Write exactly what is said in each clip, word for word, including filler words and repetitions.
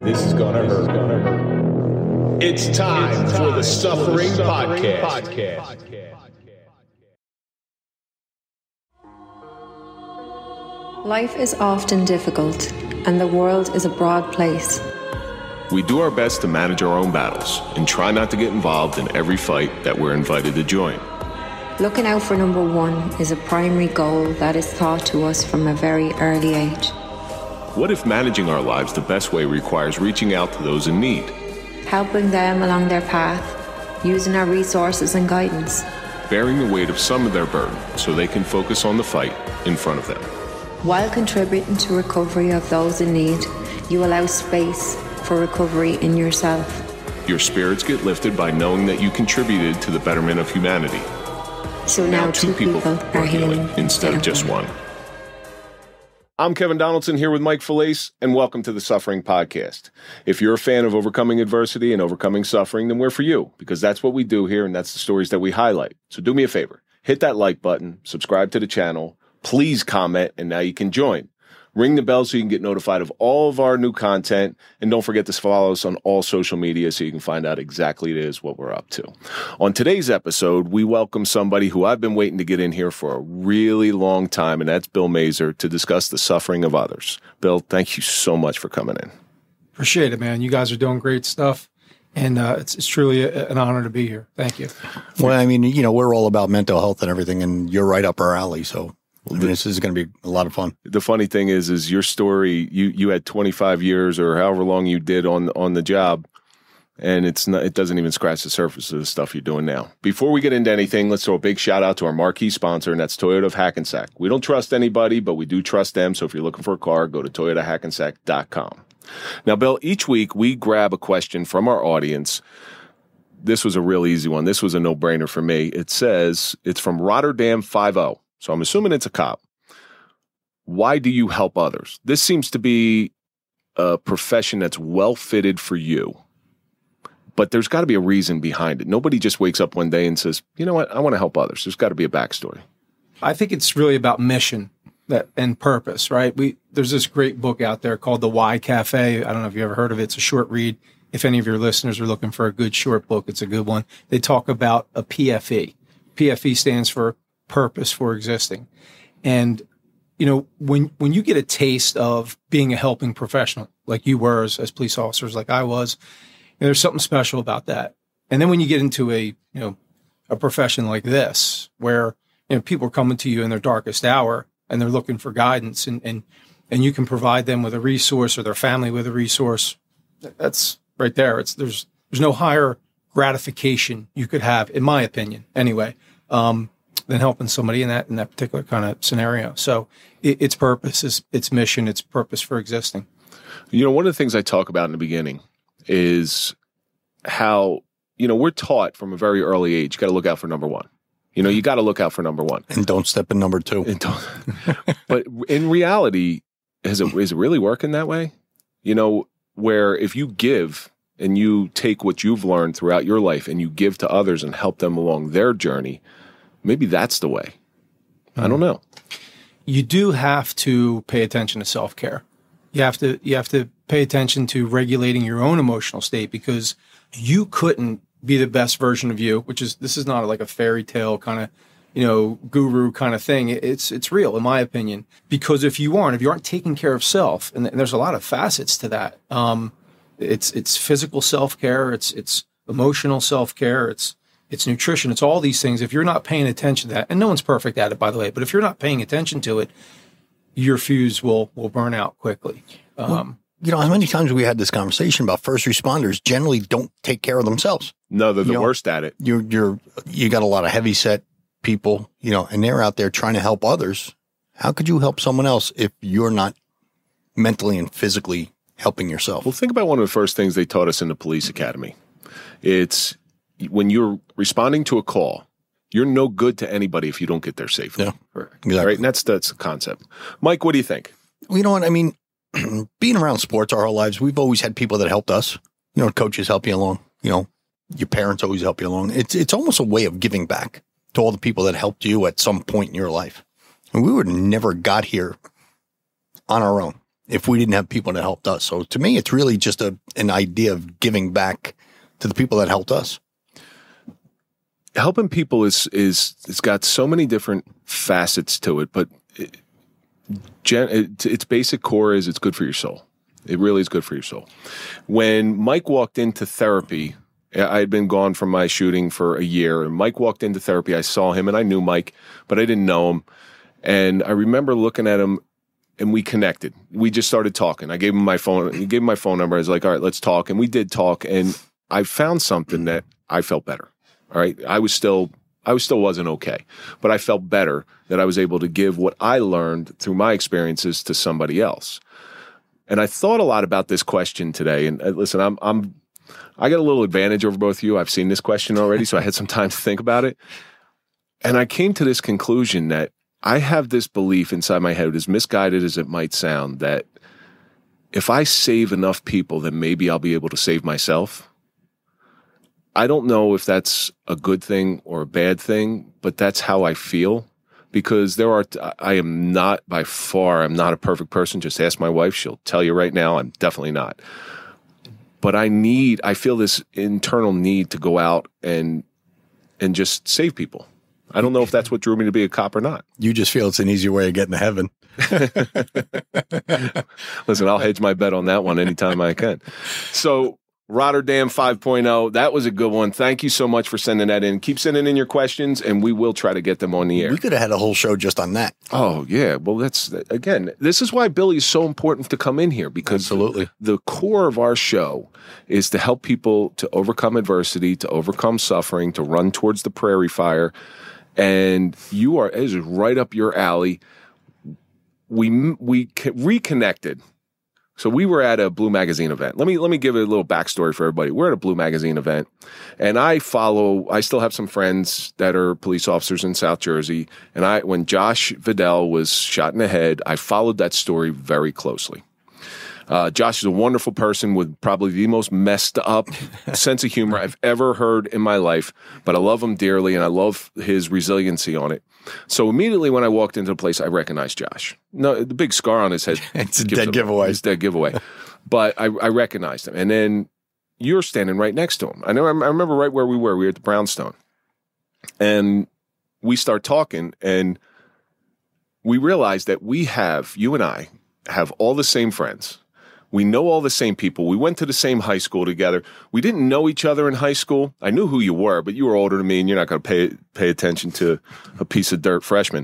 This is gonna hurt. It's time for the Suffering Podcast. Life is often difficult, and the world is a broad place. We do our best to manage our own battles and try not to get involved in every fight that we're invited to join. Looking out for number one is a primary goal that is taught to us from a very early age. What if managing our lives the best way requires reaching out to those in need? Helping them along their path, using our resources and guidance. Bearing the weight of some of their burden so they can focus on the fight in front of them. While contributing to recovery of those in need, you allow space for recovery in yourself. Your spirits get lifted by knowing that you contributed to the betterment of humanity. So now, now two, two people, people are healing instead of just one. I'm Kevin Donaldson here with Mike Felice, and welcome to the Suffering Podcast. If you're a fan of overcoming adversity and overcoming suffering, then we're for you, because that's what we do here, and that's the stories that we highlight. So do me a favor, hit that like button, subscribe to the channel, please comment, and now you can join. Ring the bell so you can get notified of all of our new content, and don't forget to follow us on all social media so you can find out exactly it is what we're up to. On today's episode, we welcome somebody who I've been waiting to get in here for a really long time, and that's Bill Mazer, to discuss the suffering of others. Bill, thank you so much for coming in. Appreciate it, man. You guys are doing great stuff, and uh, it's, it's truly a, an honor to be here. Thank you. Well, I mean, you know, we're all about mental health and everything, and you're right up our alley, so I mean, this is going to be a lot of fun. The funny thing is, is your story, you, you had twenty-five years or however long you did on, on the job, and it's not, it doesn't even scratch the surface of the stuff you're doing now. Before we get into anything, let's throw a big shout out to our marquee sponsor, and that's Toyota of Hackensack. We don't trust anybody, but we do trust them. So if you're looking for a car, go to toyota hackensack dot com. Now, Bill, each week we grab a question from our audience. This was a real easy one. This was a no-brainer for me. It says, it's from Rotterdam five oh. So I'm assuming it's a cop. Why do you help others? This seems to be a profession that's well fitted for you, but there's got to be a reason behind it. Nobody just wakes up one day and says, you know what, I want to help others. There's got to be a backstory. I think it's really about mission that and purpose, right? We There's this great book out there called The Why Cafe. I don't know if you ever heard of it. It's a short read. If any of your listeners are looking for a good short book, it's a good one. They talk about a P F E. P F E stands for purpose for existing. And, you know, when when you get a taste of being a helping professional, like you were as, as police officers, like I was, you know, there's something special about that. And then when you get into a, you know, a profession like this, where, you know, people are coming to you in their darkest hour and they're looking for guidance, and, and, and you can provide them with a resource, or their family with a resource, that's right there. It's, there's, there's no higher gratification you could have, in my opinion, anyway, um, than helping somebody in that in that particular kind of scenario. So it, its purpose, is its mission, its purpose for existing. You know, one of the things I talk about in the beginning is how, you know, we're taught from a very early age, you got to look out for number one. You know, you got to look out for number one. And don't step in number two. And don't, but in reality, is it, is it really working that way? You know, where if you give and you take what you've learned throughout your life and you give to others and help them along their journey, maybe that's the way. I don't know. You do have to pay attention to self-care. You have to you have to pay attention to regulating your own emotional state, because you couldn't be the best version of you, which is, this is not like a fairy tale kind of, you know, guru kind of thing. It's it's real, in my opinion, because if you aren't, if you aren't taking care of self, and, and there's a lot of facets to that. Um, it's it's physical self-care, it's it's emotional self-care, it's It's nutrition. It's all these things. If you're not paying attention to that, and no one's perfect at it, by the way, but if you're not paying attention to it, your fuse will will burn out quickly. Um, well, you know, how many times we had this conversation about first responders generally don't take care of themselves. No, they're the you know, worst at it. You're you're you got a lot of heavy set people, you know, and they're out there trying to help others. How could you help someone else if you're not mentally and physically helping yourself? Well, think about one of the first things they taught us in the police academy. It's when you're responding to a call, you're no good to anybody if you don't get there safely. Yeah, exactly. Right? And that's, that's the concept. Mike, what do you think? Well, you know what? I mean, being around sports our whole lives, we've always had people that helped us. You know, coaches help you along. You know, your parents always help you along. It's it's almost a way of giving back to all the people that helped you at some point in your life. And we would have never got here on our own. if we didn't have people that helped us. So to me, it's really just a an idea of giving back to the people that helped us. Helping people is is it's got so many different facets to it, but it, gen, it, its basic core is it's good for your soul. It really is good for your soul. When Mike walked into therapy, I had been gone from my shooting for a year, and Mike walked into therapy. I saw him, and I knew Mike, but I didn't know him. And I remember looking at him, and we connected. We just started talking. I gave him my phone. He gave him my phone number. I was like, all right, let's talk. And we did talk, and I found something that I felt better. All right, I was still, I was still wasn't okay, but I felt better that I was able to give what I learned through my experiences to somebody else. And I thought a lot about this question today. And uh, listen, I'm, I'm, I got a little advantage over both of you. I've seen this question already, so I had some time to think about it. And I came to this conclusion that I have this belief inside my head, as misguided as it might sound, that if I save enough people, then maybe I'll be able to save myself. I don't know if that's a good thing or a bad thing, but that's how I feel. Because there are, I am not by far, I'm not a perfect person. Just ask my wife. She'll tell you right now, I'm definitely not. But I need, I feel this internal need to go out and, and just save people. I don't know if that's what drew me to be a cop or not. You just feel it's an easier way of getting to heaven. Listen, I'll hedge my bet on that one anytime I can. So, Rotterdam five point oh, that was a good one. Thank you so much for sending that in. Keep sending in your questions, and we will try to get them on the air. We could have had a whole show just on that. Oh, yeah. Well, that's, again, this is why Billy is so important to come in here, because Absolutely. the core of our show is to help people to overcome adversity, to overcome suffering, to run towards the prairie fire. And you are, it is right up your alley. We, we reconnected. So we were at a Blue Magazine event. Let me let me give it a little backstory for everybody. We're at a Blue Magazine event, and I follow. I still have some friends that are police officers in South Jersey. And I, when Josh Vidal was shot in the head, I followed that story very closely. Uh, Josh is a wonderful person with probably the most messed up sense of humor I've ever heard in my life. But I love him dearly, and I love his resiliency on it. So immediately when I walked into the place, I recognized Josh. No, the big scar on his head. It's a dead giveaway. It's a dead giveaway. But I, I recognized him. And then you're standing right next to him. I know. I remember right where we were. We were at the Brownstone. And we start talking, and we realized that we have, you and I, have all the same friends. We know all the same people. We went to the same high school together. We didn't know each other in high school. I knew who you were, but you were older than me, and you're not going to pay pay attention to a piece of dirt freshman.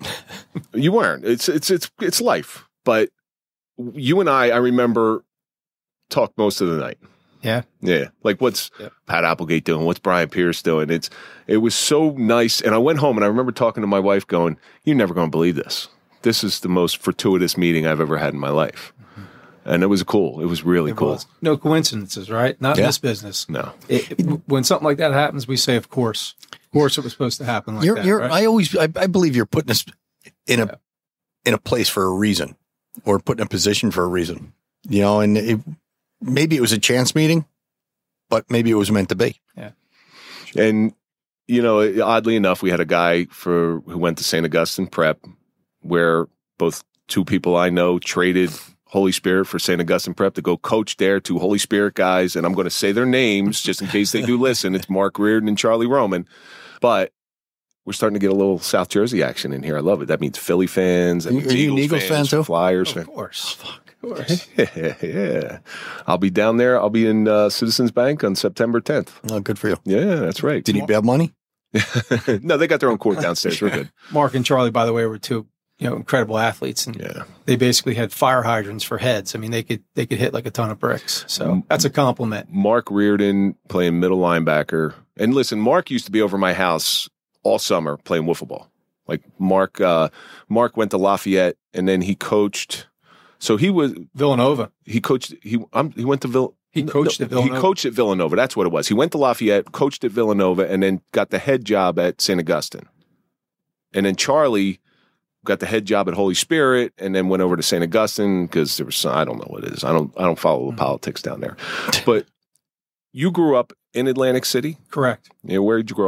You weren't. It's it's it's it's life. But you and I, I remember, talked most of the night. Yeah, yeah. Like, what's yeah. Pat Applegate doing? What's Brian Pierce doing? It's it was so nice. And I went home, and I remember talking to my wife, going, "You're never going to believe this. This is the most fortuitous meeting I've ever had in my life." And it was cool. It was really it cool. Was. No coincidences, right? Not yeah. in this business. No. It, it, when something like that happens, we say, of course. Of course it was supposed to happen like you're, that, you're, right? I always, I, I believe you're putting us in a, yeah. in a place for a reason, or put in a position for a reason, you know, and it, maybe it was a chance meeting, but maybe it was meant to be. Yeah. And, you know, oddly enough, we had a guy for who went to Saint Augustine Prep, where both two people I know traded Holy Spirit for Saint Augustine Prep to go coach there, two Holy Spirit guys. And I'm going to say their names just in case they do listen. It's Mark Reardon and Charlie Roman. But we're starting to get a little South Jersey action in here. I love it. That means Philly fans. That Are means you an Eagles, Eagles fan fans, too? Flyers Of fans. course. Oh, of course. yeah, yeah. I'll be down there. I'll be in uh, Citizens Bank on September tenth. Oh, good for you. Yeah, that's right. Did he have money? No, they got their own court downstairs. We're good. Mark and Charlie, by the way, were two you know incredible athletes, and Yeah. they basically had fire hydrants for heads. I mean, they could they could hit like a ton of bricks. So that's a compliment. Mark Reardon playing middle linebacker. And listen, Mark used to be over my house all summer playing wiffle ball. Like Mark, uh, Mark went to Lafayette, and then he coached. So he was Villanova. he coached. He um, he went to Vill. He coached no, at Villanova. He coached at Villanova. That's what it was. He went to Lafayette, coached at Villanova, and then got the head job at Saint Augustine. And then Charlie got the head job at Holy Spirit, and then went over to Saint Augustine because there was some, I don't know what it is. I don't I don't follow the politics down there. But you grew up in Atlantic City. Correct. Yeah, where did you grow up?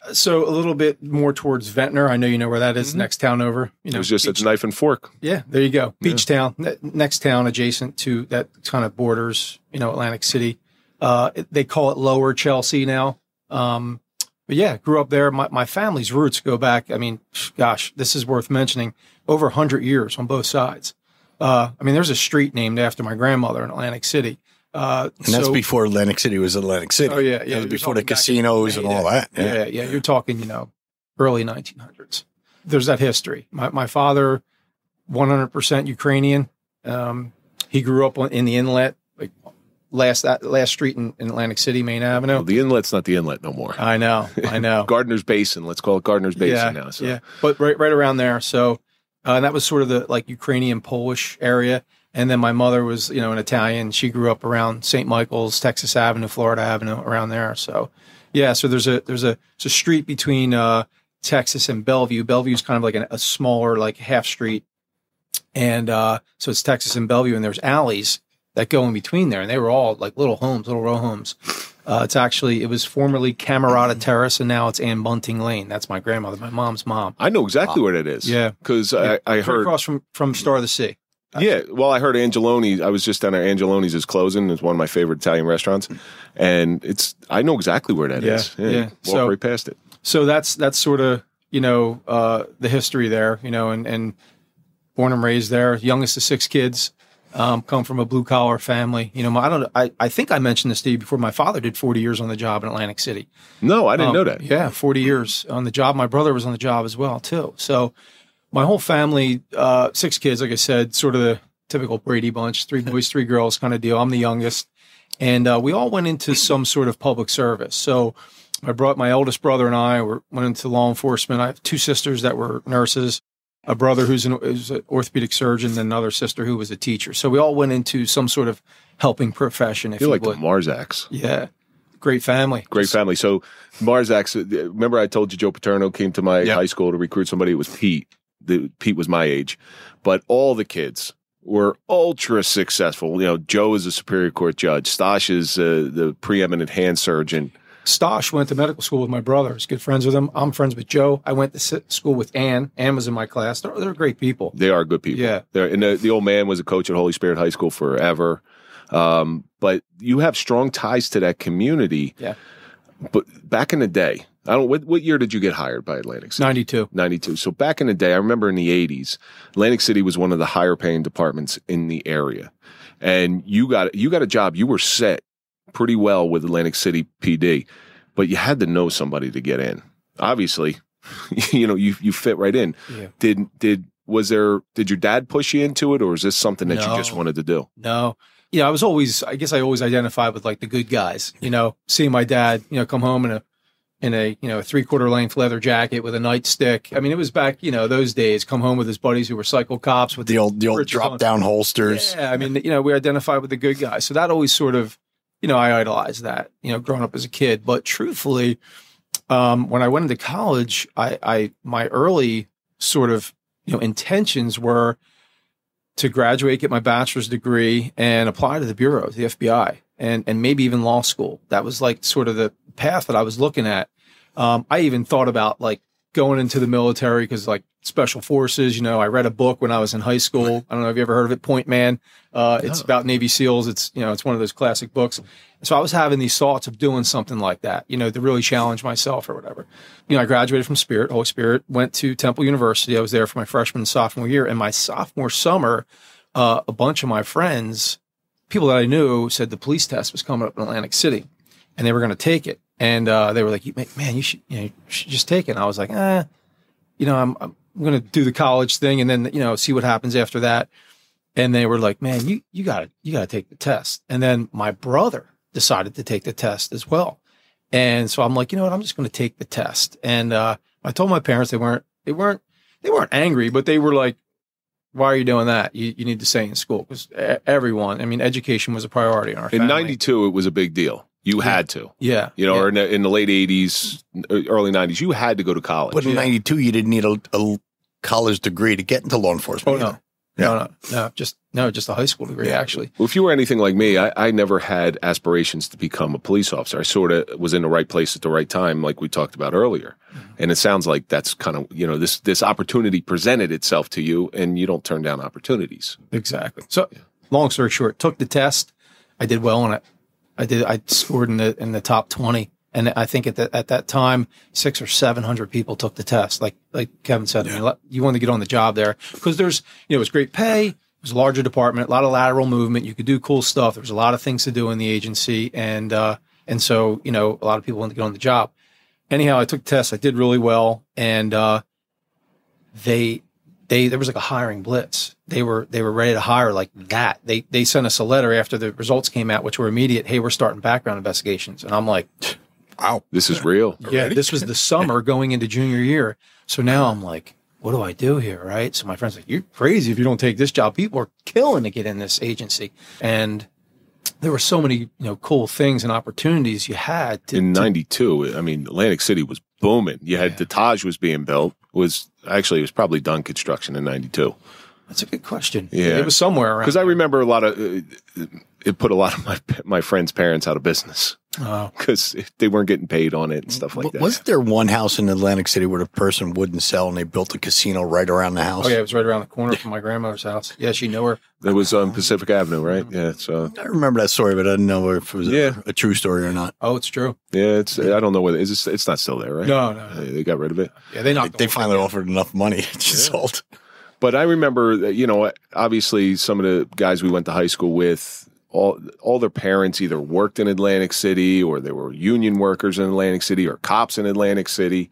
So a little bit more towards Ventnor. I know you know where that is, Mm-hmm. next town over. You know, It was just Beach- a knife and fork. Yeah, there you go. Beach Town, ne- next town adjacent to that kind of borders, you know, Atlantic City. Uh, it- they call it Lower Chelsea now. Um, but yeah, grew up there. My, my family's roots go back. I mean, gosh, this is worth mentioning. Over a hundred years on both sides. Uh, I mean, there's a street named after my grandmother in Atlantic City. Uh, And that's so- before Atlantic City was Atlantic City. Oh yeah, That yeah. was You're before the talking back in casinos and heyday. all that. Yeah. yeah, yeah. You're talking, you know, early nineteen hundreds. There's that history. My my father, one hundred percent Ukrainian. Um, he grew up on, in the inlet, like last that last street in, in Atlantic City, Main Avenue. Well, the inlet's not the inlet no more. I know, I know. Gardner's Basin. Let's call it Gardner's Basin yeah, now. So. yeah. But right right around there. So, uh, and that was sort of the like Ukrainian Polish area. And then my mother was, you know, an Italian. She grew up around Saint Michael's, Texas Avenue, Florida Avenue, around there. So, yeah. So there's a there's a there's a street between uh, Texas and Bellevue. Bellevue's kind of like an, a smaller, like half street, and uh, so it's Texas and Bellevue, and there's alleys that go in between there, and they were all like little homes, little row homes. Uh, it's actually it was formerly Camerata Terrace, and now it's Ann Bunting Lane. That's my grandmother, my mom's mom. I know exactly where that is. Yeah. Because Yeah. I, I Right heard. across from from Star of the Sea. Yeah, well, I heard Angeloni. I was just down there. Angeloni's is closing. It's one of my favorite Italian restaurants, and it's. I know exactly where that Yeah, is. yeah. Walk So- right past it. So that's that's sort of you know uh, the history there, you know, and, and born and raised there, youngest of six kids, um, come from a blue collar family. You know, my, I don't. I, I think I mentioned this to you before. My father did forty years on the job in Atlantic City. No, I didn't Um, know that. Yeah, forty years on the job. My brother was on the job as well too. So my whole family, uh, six kids, like I said, sort of the typical Brady bunch, three boys, three girls kind of deal. I'm the youngest, and uh, we all went into some sort of public service. So my bro- my eldest brother and I were, went into law enforcement. I have two sisters that were nurses, a brother who's an, who's an orthopedic surgeon, and another sister who was a teacher. So we all went into some sort of helping profession, if You're you like the would. Marzaks. Yeah, great family. Great Just- family. So Marzaks. uh, Remember, I told you Joe Paterno came to my Yeah. high school to recruit somebody. It was Pete. The, Pete was my age, but all the kids were ultra successful. You know, Joe is a Superior Court judge. Stash is uh, the preeminent hand surgeon. Stosh went to medical school with my brother. He's good friends with him. I'm friends with Joe. I went to si- school with Ann. Ann was in my class. They're, they're great people. They are good people. Yeah. They're, and the, the old man was a coach at Holy Spirit High School forever. Um, but you have strong ties to that community. Yeah. But back in the day, I don't. What, what year did you get hired by Atlantic City? ninety-two. ninety-two. So back in the day, I remember in the eighties, Atlantic City was one of the higher paying departments in the area, and you got you got a job. You were set pretty well with Atlantic City P D, but you had to know somebody to get in. Obviously, you know you you fit right in. Yeah. Did did was there? Did your dad push you into it, or is this something that No. you just wanted to do? No. Yeah, I was always, I guess I always identified with like the good guys, you know, seeing my dad, you know, come home in a, in a, you know, three quarter length leather jacket with a nightstick. I mean, it was back, you know, those days, come home with his buddies who were cycle cops with The old the old britches drop on. down holsters. Yeah, I mean, you know, we identified with the good guys. So that always sort of, you know, I idolized that, you know, growing up as a kid. But truthfully, um, when I went into college, I, I, my early sort of, you know, intentions were to graduate, get my bachelor's degree, and apply to the bureau, to the F B I, and and maybe even law school. That was like sort of the path that I was looking at. Um, I even thought about like going into the military because like special forces. You know, I read a book when I was in high school. I don't know if you ever heard of it, Point Man. Uh, it's about Navy SEALs. It's you know, it's one of those classic books. So I was having these thoughts of doing something like that, you know, to really challenge myself or whatever. You know, I graduated from Spirit, Holy Spirit, went to Temple University. I was there for my freshman and sophomore year. And my sophomore summer, uh, a bunch of my friends, people that I knew, said the police test was coming up in Atlantic City and they were going to take it. And uh, they were like, man, you should, you know, you should just take it. And I was like, eh, you know, I'm, I'm going to do the college thing and then, you know, see what happens after that. And they were like, man, you, you gotta, you gotta take the test. And then my brother decided to take the test as well. And so I'm like, you know what, I'm just going to take the test. And, uh, I told my parents they weren't, they weren't, they weren't angry, but they were like, why are you doing that? You, you need to stay in school because everyone, I mean, education was a priority in our In family. ninety-two, it was a big deal. You had to. Yeah. You know, yeah. or in the, in the late eighties, early nineties, you had to go to college. But in ninety-two, you didn't need a, a college degree to get into law enforcement. Oh, either. no. No, no, no, just no, just a high school degree, actually. Well, if you were anything like me, I, I never had aspirations to become a police officer. I sort of was in the right place at the right time, like we talked about earlier. Mm-hmm. And it sounds like that's kind of, you know, this this opportunity presented itself to you, and you don't turn down opportunities. Exactly. So, yeah. Long story short, took the test. I did well on it. I did. I scored in the in the top twenty, and I think at the, at that time, six or seven hundred people took the test. Like like Kevin said, yeah. I mean, you wanted to get on the job there because there's you know it was great pay. It was a larger department, a lot of lateral movement. You could do cool stuff. There was a lot of things to do in the agency, and uh, and so you know a lot of people wanted to get on the job. Anyhow, I took the test. I did really well, and uh, they. They there was like a hiring blitz. They were they were ready to hire like that. They they sent us a letter after the results came out, which were immediate. Hey, we're starting background investigations, and I'm like, wow, this is real. Yeah, already? This was the summer going into junior year. So now I'm like, what do I do here, right? So my friend's like, you're crazy if you don't take this job. People are killing to get in this agency, and there were so many you know cool things and opportunities you had. To, in ninety-two, I mean, Atlantic City was booming. You had yeah. the Taj was being built. Was actually it was probably done construction in ninety-two. That's a good question. Yeah, it was somewhere around. Because I remember a lot of uh, it put a lot of my my friends' parents out of business because oh. they weren't getting paid on it and stuff like but that. Wasn't there one house in Atlantic City where the person wouldn't sell and they built a casino right around the house? Oh yeah, it was right around the corner from my grandmother's house. Yeah, she knew her. It was on Pacific Avenue, right? Yeah. So I remember that story, but I didn't know if it was yeah. a, a true story or not. Oh, it's true. Yeah, it's. I don't know whether it's. It's not still there, right? No, no, no. They got rid of it. Yeah, they knocked. They, they finally offered enough money. It just yeah. sold. But I remember, that, you know, obviously some of the guys we went to high school with, all all their parents either worked in Atlantic City or they were union workers in Atlantic City or cops in Atlantic City.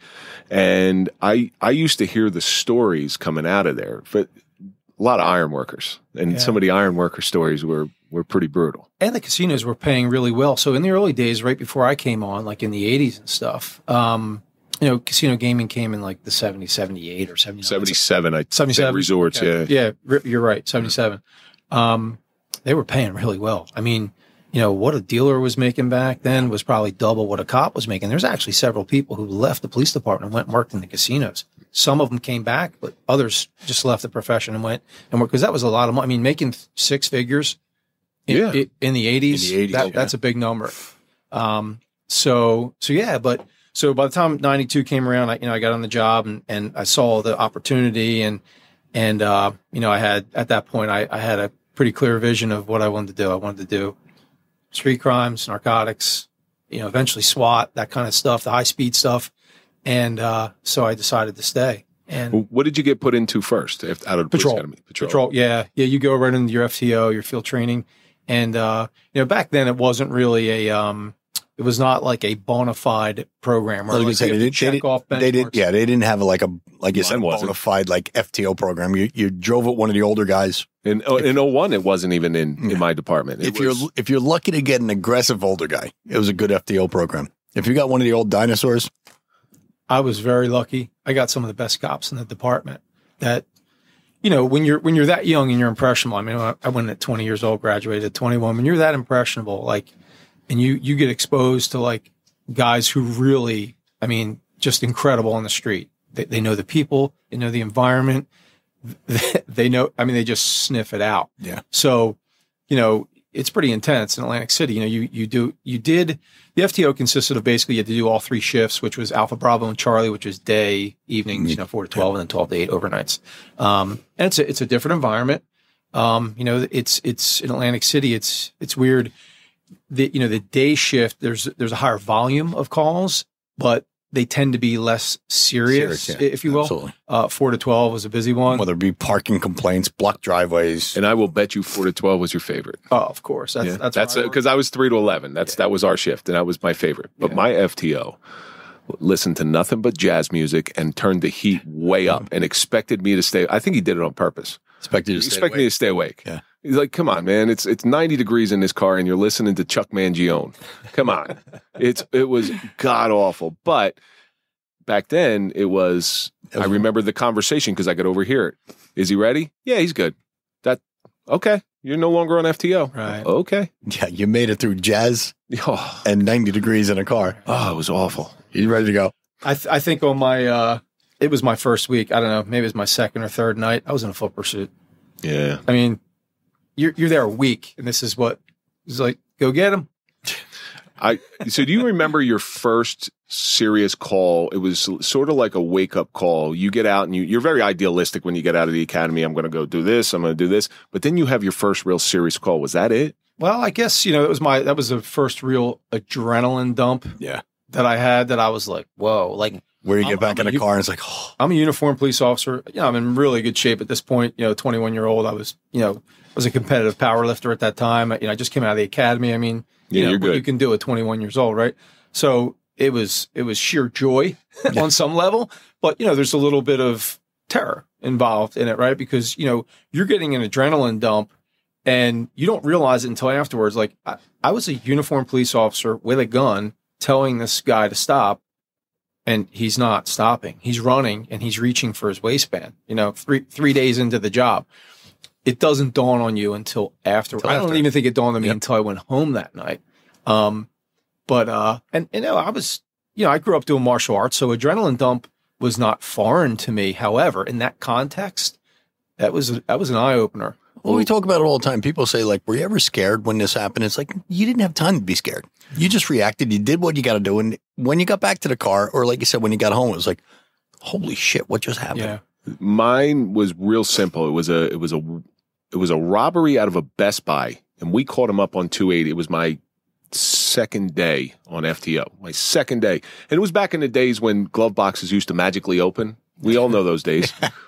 And I I used to hear the stories coming out of there, but a lot of iron workers. And yeah. some of the iron worker stories were, were pretty brutal. And the casinos were paying really well. So in the early days, right before I came on, like in the eighties and stuff, um, you know, casino gaming came in like the seventy, seventy-eight or seventy-nine. seventy-seven, I seventy-seven resorts, yeah. yeah. Yeah, you're right, seventy-seven. Um, they were paying really well. I mean, you know, what a dealer was making back then was probably double what a cop was making. There's actually several people who left the police department and went and worked in the casinos. Some of them came back, but others just left the profession and went and worked because that was a lot of money. I mean, making six figures in, yeah. in, in the eighties, in the eighties that, yeah. that's a big number. Um, so, so yeah, but so by the time ninety-two came around, I, you know, I got on the job and, and I saw the opportunity and, and, uh, you know, I had, at that point, I, I had a pretty clear vision of what I wanted to do. I wanted to do street crimes, narcotics, you know, eventually SWAT, that kind of stuff, the high speed stuff. And, uh, so I decided to stay. And what did you get put into first if, out of the patrol, police academy? Patrol. Patrol. Yeah. Yeah. You go right into your F T O, your field training. And, uh, you know, back then it wasn't really a, um, it was not like a bona fide program. Where like say, they, did, they, did, they did, yeah, they didn't have like a, like you Mine said, a bona fide like F T O program. You you drove it one of the older guys. In in oh one, it wasn't even in, yeah. in my department. It if was, you're if you're lucky to get an aggressive older guy, it was a good F T O program. If you got one of the old dinosaurs, I was very lucky. I got some of the best cops in the department. That, you know, when you're when you're that young and you're impressionable. I mean, I went at twenty years old, graduated at twenty-one. When you're that impressionable, like. And you, you get exposed to like guys who really, I mean, just incredible on the street. They, they know the people, they know the environment. They, they know, I mean, they just sniff it out. Yeah. So, you know, it's pretty intense in Atlantic City. You know, you, you do, you did, the F T O consisted of basically you had to do all three shifts, which was Alpha, Bravo, and Charlie, which is day, evenings, you know, four to twelve, and then twelve to eight overnights. Um, and it's a, it's a different environment. Um, you know, it's, it's in Atlantic City. It's, it's weird. The, you know, the day shift, there's, there's a higher volume of calls, but they tend to be less serious, serious yeah, if you will. Absolutely. Uh, four to twelve was a busy one. Whether it be parking complaints, blocked driveways. And I will bet you four to twelve was your favorite. Oh, of course. That's, yeah. that's, that's because I, I was three to eleven. That's, yeah. that was our shift. And that was my favorite. But yeah. my F T O listened to nothing but jazz music and turned the heat way up and expected me to stay. I think he did it on purpose. Expected you to stay expect awake. me to stay awake. Yeah. He's like, come on, man. It's it's ninety degrees in this car and you're listening to Chuck Mangione. Come on. it's It was god awful. But back then it was, I remember the conversation because I could overhear it. Is he ready? Yeah, he's good. That, okay. You're no longer on F T O. Right. Okay. Yeah, you made it through jazz oh. and ninety degrees in a car. Oh, it was awful. He's ready to go. I th- I think on my, uh, it was my first week. I don't know. Maybe it was my second or third night. I was in a foot pursuit. Yeah. I mean, you're you're there a week, and this is what it's like. Go get them. I so do you remember your first serious call? It was sort of like a wake up call. You get out and you, you're very idealistic when you get out of the academy. I'm going to go do this. I'm going to do this. But then you have your first real serious call. Was that it? Well, I guess, you know, that was my that was the first real adrenaline dump Yeah. that I had that I was like, whoa, like Where you I'm- get back I'm in a- the car and it's like, oh, I'm a uniformed police officer. You know, I'm in really good shape at this point. You know, twenty-one year old. I was, you know, was a competitive power lifter at that time. You know, I just came out of the academy. I mean, you Yeah, know, you're what good. you can do at twenty-one years old, right? So it was it was sheer joy on some level, but you know, there's a little bit of terror involved in it, right? Because you know, you're getting an adrenaline dump, and you don't realize it until afterwards. Like I, I was a uniformed police officer with a gun, telling this guy to stop. And he's not stopping. He's running and he's reaching for his waistband, you know, three three days into the job. It doesn't dawn on you until after. Until I don't after. even think it dawned on me Yep. until I went home that night. Um, but, uh, and, and, you know, I was, you know, I grew up doing martial arts, so adrenaline dump was not foreign to me. However, in that context, that was, that was an eye opener. well, we talk about it all the time. People say, like, were you ever scared when this happened? It's like, you didn't have time to be scared. You just reacted. You did what you got to do. And when you got back to the car, or like you said, when you got home, it was like, holy shit, what just happened? Yeah. Mine was real simple. It was a it was a it was a robbery out of a Best Buy, and we caught him up on two eighty. It was my second day on F T O, my second day, and it was back in the days when glove boxes used to magically open. We all know those days,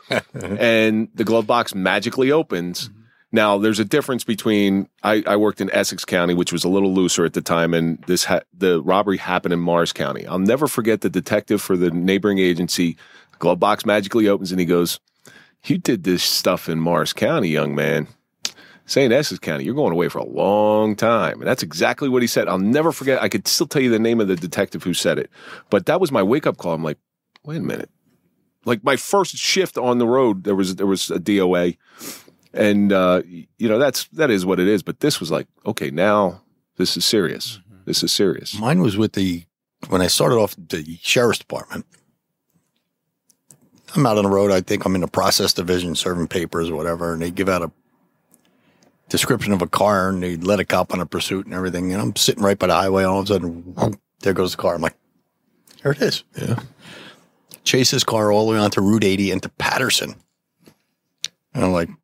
and the glove box magically opens. Now, there's a difference between I, I worked in Essex County, which was a little looser at the time, and this ha- the robbery happened in Morris County. I'll never forget the detective for the neighboring agency. Glove box magically opens, and he goes, "You did this stuff in Morris County, young man. Saying Essex County, you're going away for a long time." And that's exactly what he said. I'll never forget. I could still tell you the name of the detective who said it, but that was my wake up call. I'm like, wait a minute. Like my first shift on the road, there was there was a D O A. And, uh, you know, that's, that is what it is. But this was like, okay, now this is serious. Mm-hmm. This is serious. Mine was with the, when I started off the sheriff's department, I'm out on the road. I think I'm in the process division serving papers or whatever. And they give out a description of a car and they let a cop on a pursuit and everything. And I'm sitting right by the highway. And all of a sudden, whoop, there goes the car. I'm like, there it is. Yeah. Chase this car all the way onto Route eighty into Patterson. And I'm like,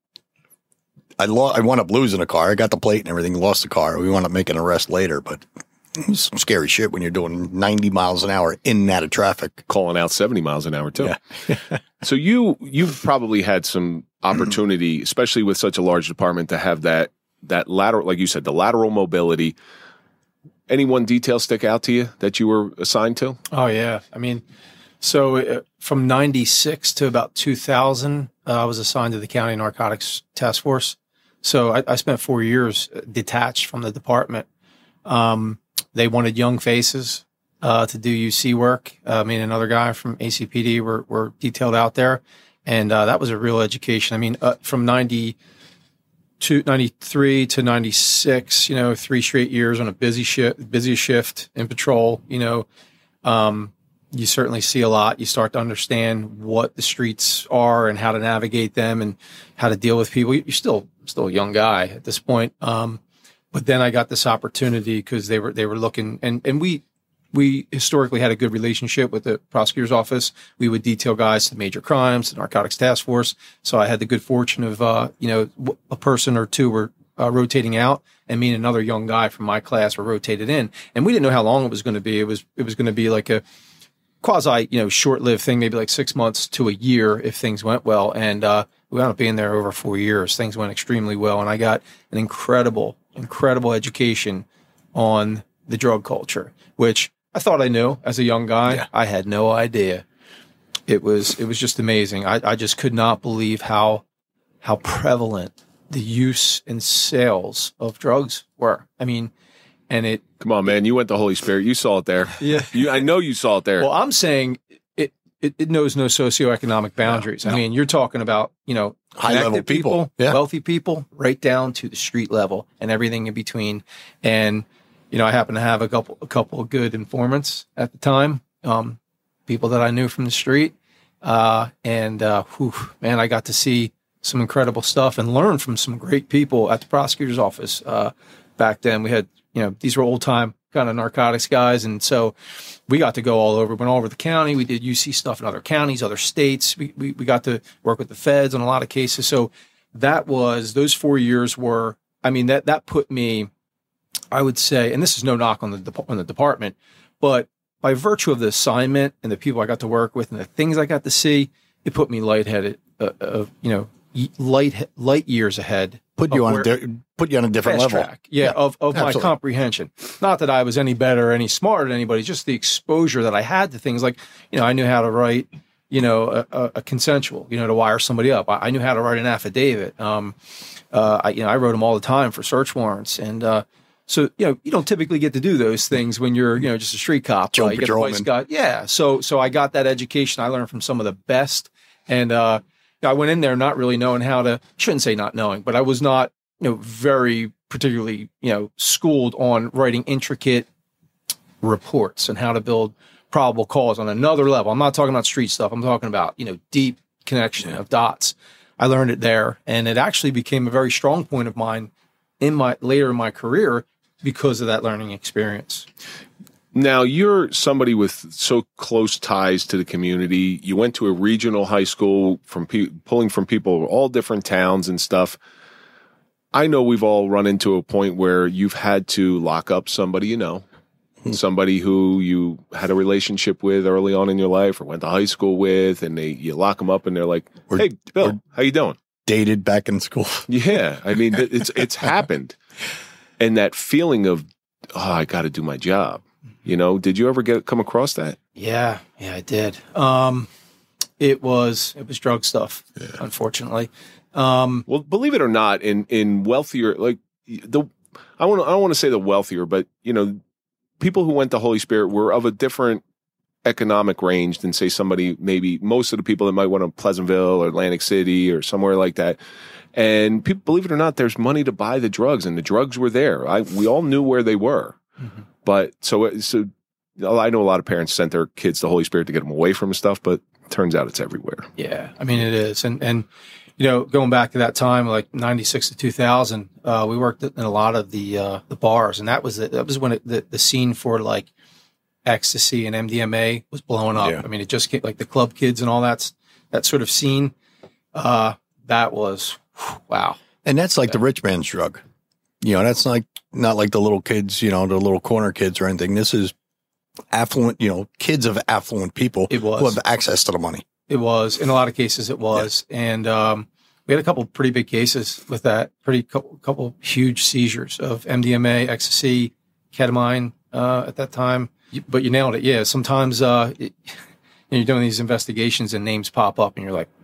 I lo- I wound up losing a car. I got the plate and everything, lost the car. We wound up making an arrest later, but it was some scary shit when you're doing ninety miles an hour in and out of traffic. Calling out seventy miles an hour too. Yeah. So you, you've probably had some opportunity, especially with such a large department, to have that, that lateral, like you said, the lateral mobility. Any one detail stick out to you that you were assigned to? Oh, yeah. I mean, so uh, from ninety-six to about two thousand, uh, I was assigned to the County Narcotics Task Force. So I, I spent four years detached from the department. Um, they wanted young faces uh, to do U C work. Uh, me and another guy from A C P D were, were detailed out there. And uh, that was a real education. I mean, uh, from ninety-two, ninety-three to ninety-six, you know, three straight years on a busy shift, busy shift in patrol, you know, um, you certainly see a lot. You start to understand what the streets are and how to navigate them and how to deal with people. You're still still a young guy at this point. Um, but then I got this opportunity because they were they were looking, and and we we historically had a good relationship with the prosecutor's office. We would detail guys to major crimes, the narcotics task force. So I had the good fortune of uh, you know a person or two were uh, rotating out, and me and another young guy from my class were rotated in, and we didn't know how long it was going to be. It was it was going to be like a quasi, you know, short-lived thing, maybe like six months to a year if things went well. And uh, we wound up being there over four years. Things went extremely well. And I got an incredible, incredible education on the drug culture, which I thought I knew as a young guy. Yeah. I had no idea. It was, it was just amazing. I, I just could not believe how, how prevalent the use and sales of drugs were. I mean, and it, Come on, man. You went the Holy Spirit. You saw it there. yeah. You, I know you saw it there. Well, I'm saying it, it, it knows no socioeconomic boundaries. No, I no. mean, you're talking about, you know, High-level connected people. Yeah. wealthy people, right down to the street level and everything in between. And, you know, I happen to have a couple, a couple of good informants at the time, um, people that I knew from the street. Uh, and, uh, whew, man, I got to see some incredible stuff and learned from some great people at the prosecutor's office. Uh, back then we had, you know, these were old time kind of narcotics guys. And so we got to go all over, went all over the county. We did U C stuff in other counties, other states. We, we, we got to work with the feds on a lot of cases. So that was, those four years were, I mean, that, that put me, I would say, and this is no knock on the, on the department, but by virtue of the assignment and the people I got to work with and the things I got to see, it put me lightheaded, uh, of, you know, light, light years ahead. Put you on a di- put you on a different level. Track, yeah, yeah, of, of my comprehension. Not that I was any better or any smarter than anybody, just the exposure that I had to things like, you know, I knew how to write, you know, a, a, a consensual, you know, to wire somebody up. I, I knew how to write an affidavit. Um, uh, I, you know, I wrote them all the time for search warrants. And, uh, so, you know, you don't typically get to do those things when you're, you know, just a street cop. Joe uh, you get the vice guy. Yeah. So, so I got that education. I learned from some of the best. And, uh, I went in there not really knowing how to, shouldn't say not knowing, but I was not, you know, very particularly, you know, schooled on writing intricate reports and how to build probable cause on another level. I'm not talking about street stuff. I'm talking about, you know, deep connection of dots. I learned it there, and it actually became a very strong point of mine in my later in my career because of that learning experience. Now, you're somebody with so close ties to the community. You went to a regional high school from pe- pulling from people of all different towns and stuff. I know we've all run into a point where you've had to lock up somebody you know, mm-hmm. somebody who you had a relationship with early on in your life or went to high school with, and they you lock them up and they're like, or, hey, Bill, how you doing? Dated back in school. Yeah. I mean, it's it's happened. And that feeling of, oh, I got to do my job. You know, did you ever get come across that? Yeah, yeah, I did. Um, it was it was drug stuff, yeah. Unfortunately. Um, well, believe it or not, in in wealthier, like the I want I don't want to say the wealthier, but you know, people who went to Holy Spirit were of a different economic range than say somebody maybe most of the people that might went to Pleasantville or Atlantic City or somewhere like that. And people, believe it or not, there's money to buy the drugs, and the drugs were there. I we all knew where they were. Mm-hmm. But so, so I know a lot of parents sent their kids to Holy Spirit to get them away from stuff, but it turns out it's everywhere. Yeah. I mean, it is. And, and, you know, going back to that time, like ninety-six to two thousand, uh, we worked in a lot of the, uh, the bars, and that was, the, that was when it, the, the scene for like ecstasy and M D M A was blowing up. Yeah. I mean, it just came, like the club kids and all that, that sort of scene, uh, that was, wow. And that's like yeah. the rich man's drug. You know, that's like, not like the little kids, you know, the little corner kids or anything. This is affluent, you know, kids of affluent people it was. who have access to the money. It was. In a lot of cases, it was. Yeah. And um, we had a couple pretty big cases with that, pretty couple, couple huge seizures of M D M A, ecstasy, ketamine uh, at that time. But you nailed it. Yeah, sometimes uh, it, you're doing these investigations and names pop up and you're like,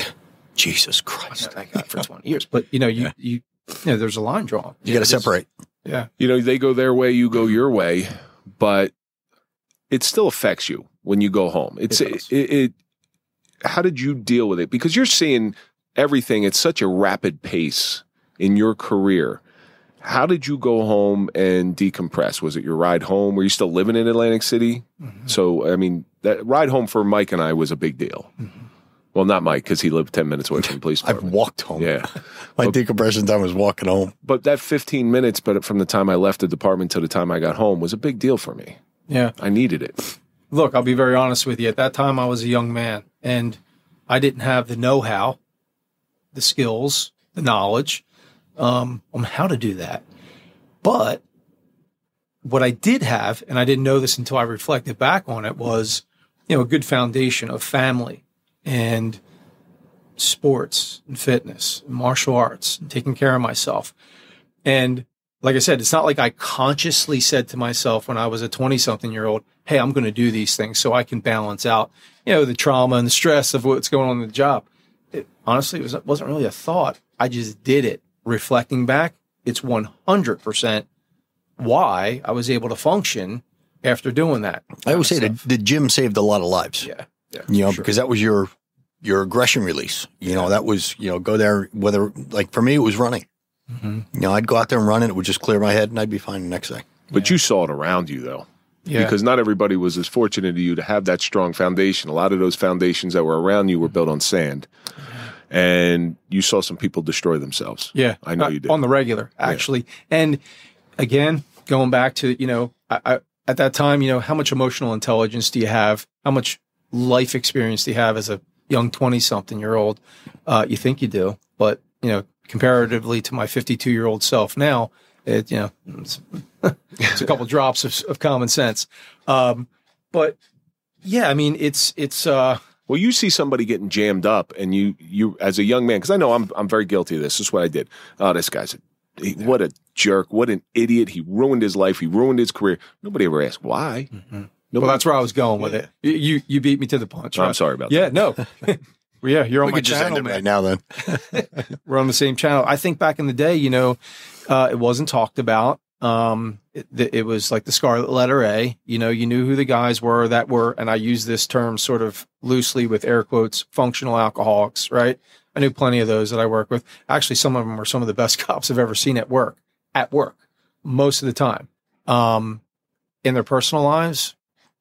Jesus Christ. I got it for twenty years. But, you know, you, yeah. you, you know, there's a line drawn. You got to separate. Yeah. You know, they go their way, you go your way, but it still affects you when you go home. It's it, it, it how did you deal with it? Because you're seeing everything at such a rapid pace in your career. How did you go home and decompress? Was it your ride home? Were you still living in Atlantic City? Mm-hmm. So, I mean, that ride home for Mike and I was a big deal. Mm-hmm. Well, not Mike, because he lived ten minutes away from the police department. I've walked home. Yeah. My but, decompression time was walking home. But that fifteen minutes, but from the time I left the department to the time I got home was a big deal for me. Yeah. I needed it. Look, I'll be very honest with you. At that time, I was a young man, and I didn't have the know-how, the skills, the knowledge um, on how to do that. But what I did have, and I didn't know this until I reflected back on it, was, you know, a good foundation of family and sports and fitness, and martial arts, and taking care of myself. And like I said, it's not like I consciously said to myself when I was a twenty-something-year-old, hey, I'm going to do these things so I can balance out, you know, the trauma and the stress of what's going on in the job. It, honestly, it was, wasn't really a thought. I just did it. Reflecting back, it's one hundred percent why I was able to function after doing that. I always say that the gym saved a lot of lives. Yeah. Yeah, you know, sure. because that was your your aggression release. You yeah. know, that was, you know, go there, whether, like for me, it was running. Mm-hmm. You know, I'd go out there and run and it would just clear my head and I'd be fine the next day. But yeah. you saw it around you, though. Yeah. Because not everybody was as fortunate as you to have that strong foundation. A lot of those foundations that were around you were built on sand. and you saw some people destroy themselves. Yeah, I know uh, you did. on the regular, actually. Yeah. And again, going back to, you know, I, I, at that time, you know, how much emotional intelligence do you have? How much life experience do you have as a young twenty-something-year-old? Uh, you think you do, but, you know, comparatively to my fifty-two-year-old self now, it, you know, it's, it's a couple drops of, of common sense. Um, but, yeah, I mean, it's it's. Uh, well, you see somebody getting jammed up, and you you as a young man, because I know I'm I'm very guilty of this. This is what I did. Oh, this guy's a he, yeah. what a jerk! What an idiot! He ruined his life. He ruined his career. Nobody ever asked why. Mm-hmm. Well, that's where I was going with it. You you beat me to the punch. Right? I'm sorry about yeah, that. No. Well, yeah, you're on we my could just channel end it man. right now. Then we're on the same channel. I think back in the day, you know, uh, it wasn't talked about. Um, it, it was like the scarlet letter A. You know, you knew who the guys were that were, and I use this term sort of loosely with air quotes, functional alcoholics. Right? I knew plenty of those that I work with. Actually, some of them are some of the best cops I've ever seen at work. At work, most of the time. Um, in their personal lives,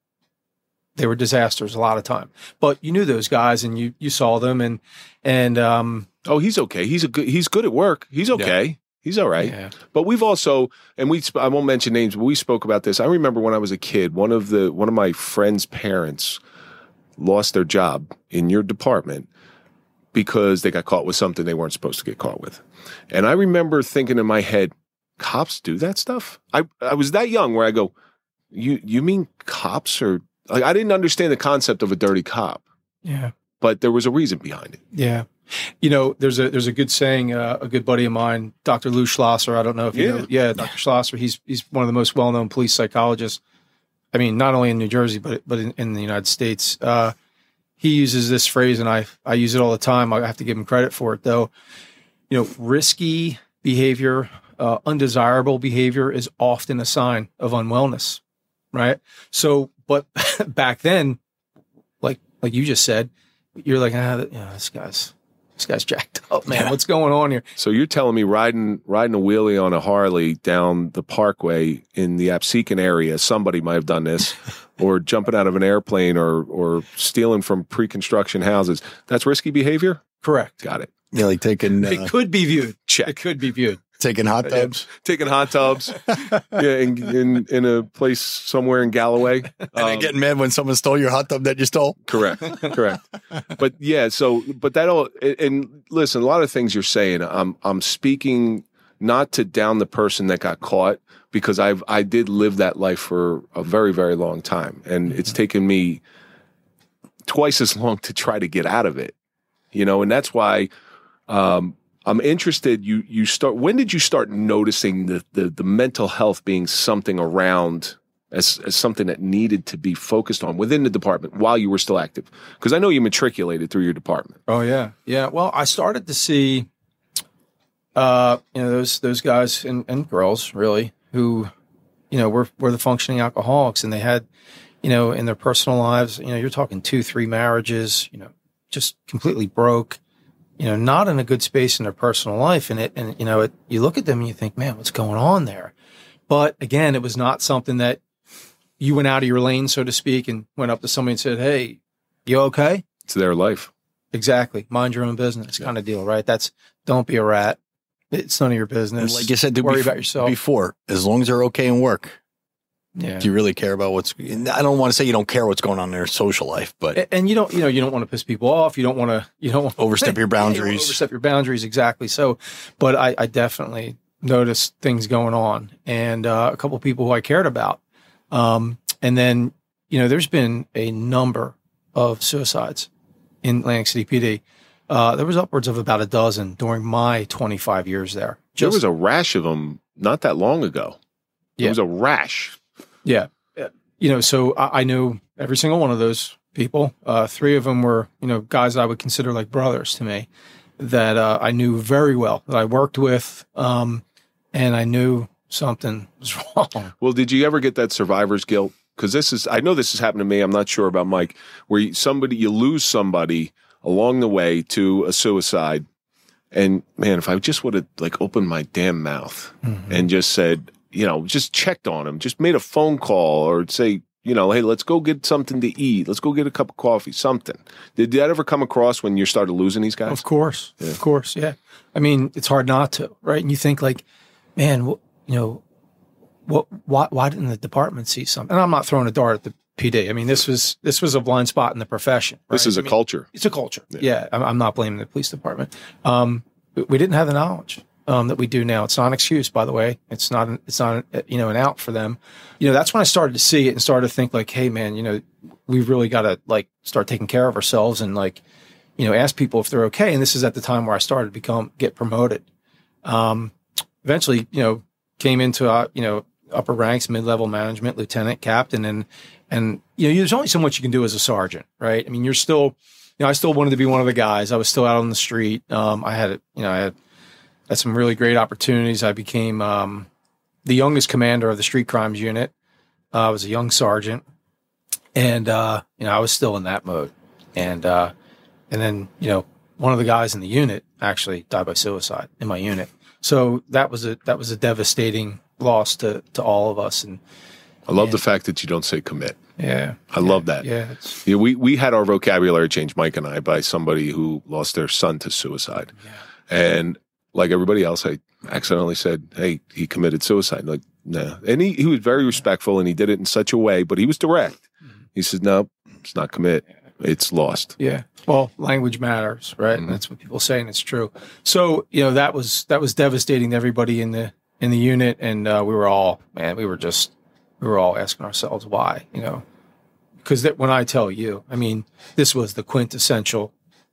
they were disasters a lot of time, but you knew those guys and you, you saw them and, and, um, oh, he's okay. He's a good, he's good at work. He's okay. Yeah. He's all right. Yeah. But we've also, and we, I won't mention names, but we spoke about this. I remember when I was a kid, one of the, one of my friend's parents lost their job in your department because they got caught with something they weren't supposed to get caught with. And I remember thinking in my head, cops do that stuff? I, I was that young where I go, you, you mean cops are, like, I didn't understand the concept of a dirty cop. Yeah. But there was a reason behind it. Yeah. You know, there's a there's a good saying, uh, a good buddy of mine, Doctor Lou Schlosser. I don't know if you yeah. know. Yeah, Doctor Schlosser. He's he's one of the most well-known police psychologists. I mean, not only in New Jersey, but but in, in the United States. Uh, he uses this phrase, and I I use it all the time. I have to give him credit for it, though. You know, risky behavior, uh, undesirable behavior is often a sign of unwellness, right? So, but back then, like like you just said, you're like, ah, yeah, this guy's this guy's jacked up, man. What's going on here? So you're telling me riding riding a wheelie on a Harley down the Parkway in the Absecon area, somebody might have done this, or jumping out of an airplane, or or stealing from pre-construction houses. That's risky behavior? Correct. Got it. Yeah, like taking. Uh, it could be viewed. Check. It could be viewed. Taking hot tubs, taking hot tubs, yeah, in, in in a place somewhere in Galloway, and um, then getting mad when someone stole your hot tub that you stole. Correct, correct. But yeah, so but that all and listen, a lot of things you're saying, I'm I'm speaking not to down the person that got caught, because I've I did live that life for a very very long time, and mm-hmm. it's taken me twice as long to try to get out of it, you know, and that's why. Um, I'm interested. You you start. When did you start noticing the the, the mental health being something around as as something that needed to be focused on within the department while you were still active? Because I know you matriculated through your department. Oh yeah, yeah. Well, I started to see, uh, you know, those those guys and, and girls really who, you know, were were the functioning alcoholics, and they had, you know, in their personal lives, you know, you're talking two, three marriages, you know, just completely broke. You know, not in a good space in their personal life. And it, and, you know, it, you look at them and you think, man, what's going on there? But again, it was not something that you went out of your lane, so to speak, and went up to somebody and said, hey, you okay? It's their life. Exactly. Mind your own business yeah. kind of deal, right? That's, don't be a rat. It's none of your business. And like you said, worry bef- about yourself. Before, as long as they're okay in work. Yeah. Do you really care about what's, I don't want to say you don't care what's going on in their social life, but. And, and you don't, you know, you don't want to piss people off. You don't want to, you don't want to overstep your boundaries. You don't overstep your boundaries. Exactly. So, but I, I definitely noticed things going on, and uh, a couple of people who I cared about. Um, and then, you know, there's been a number of suicides in Atlantic City P D. Uh, there was upwards of about a dozen during my twenty-five years there. Just, there was a rash of them not that long ago. There yeah. was a rash. Yeah. You know, so I, I knew every single one of those people. Uh, three of them were, you know, guys I would consider like brothers to me that uh, I knew very well, that I worked with, um, and I knew something was wrong. Well, did you ever get that survivor's guilt? Because this is, I know this has happened to me. I'm not sure about Mike, where you, somebody, you lose somebody along the way to a suicide. And man, if I just would have like opened my damn mouth mm-hmm. and just said, you know, just checked on him, just made a phone call or say, you know, hey, let's go get something to eat. Let's go get a cup of coffee, something. Did that ever come across when you started losing these guys? Of course. Yeah. Of course. Yeah. I mean, it's hard not to, right? And you think like, man, you know, what, why, why didn't the department see something? And I'm not throwing a dart at the P D. I mean, this was, this was a blind spot in the profession. Right? This is a I mean, culture. It's a culture. Yeah. yeah I'm, I'm not blaming the police department. Um, we, we didn't have the knowledge. Um, that we do now. It's not an excuse, by the way. It's not, an, it's not, an, you know, an out for them. You know, that's when I started to see it and started to think like, hey man, you know, we've really got to like start taking care of ourselves and like, you know, ask people if they're okay. And this is at the time where I started to become, get promoted. Um, eventually, you know, came into, uh, you know, upper ranks, mid-level management, lieutenant, captain. And, and, you know, there's only so much you can do as a sergeant, right? I mean, you're still, you know, I still wanted to be one of the guys. I was still out on the street. Um, I had, you know, I had, had some really great opportunities. I became um, the youngest commander of the street crimes unit. Uh, I was a young sergeant, and uh, you know I was still in that mode. And uh, and then you know one of the guys in the unit actually died by suicide in my unit. So that was a that was a devastating loss to to all of us. And I love and, the fact that you don't say commit. Yeah, I yeah, love that. Yeah, yeah, we we had our vocabulary changed, Mike and I, by somebody who lost their son to suicide, yeah. and. Like everybody else, I accidentally said, hey, he committed suicide. Like, no. And he, he was very respectful and he did it in such a way, but he was direct. Mm-hmm. He said, no, it's not commit. It's lost. Yeah. Well, language matters, right? Mm-hmm. And that's what people say, and it's true. So, you know, that was that was devastating to everybody in the in the unit. And uh, we were all, man, we were just, we were all asking ourselves why, you know. Because when I tell you, I mean, this was the quintessential,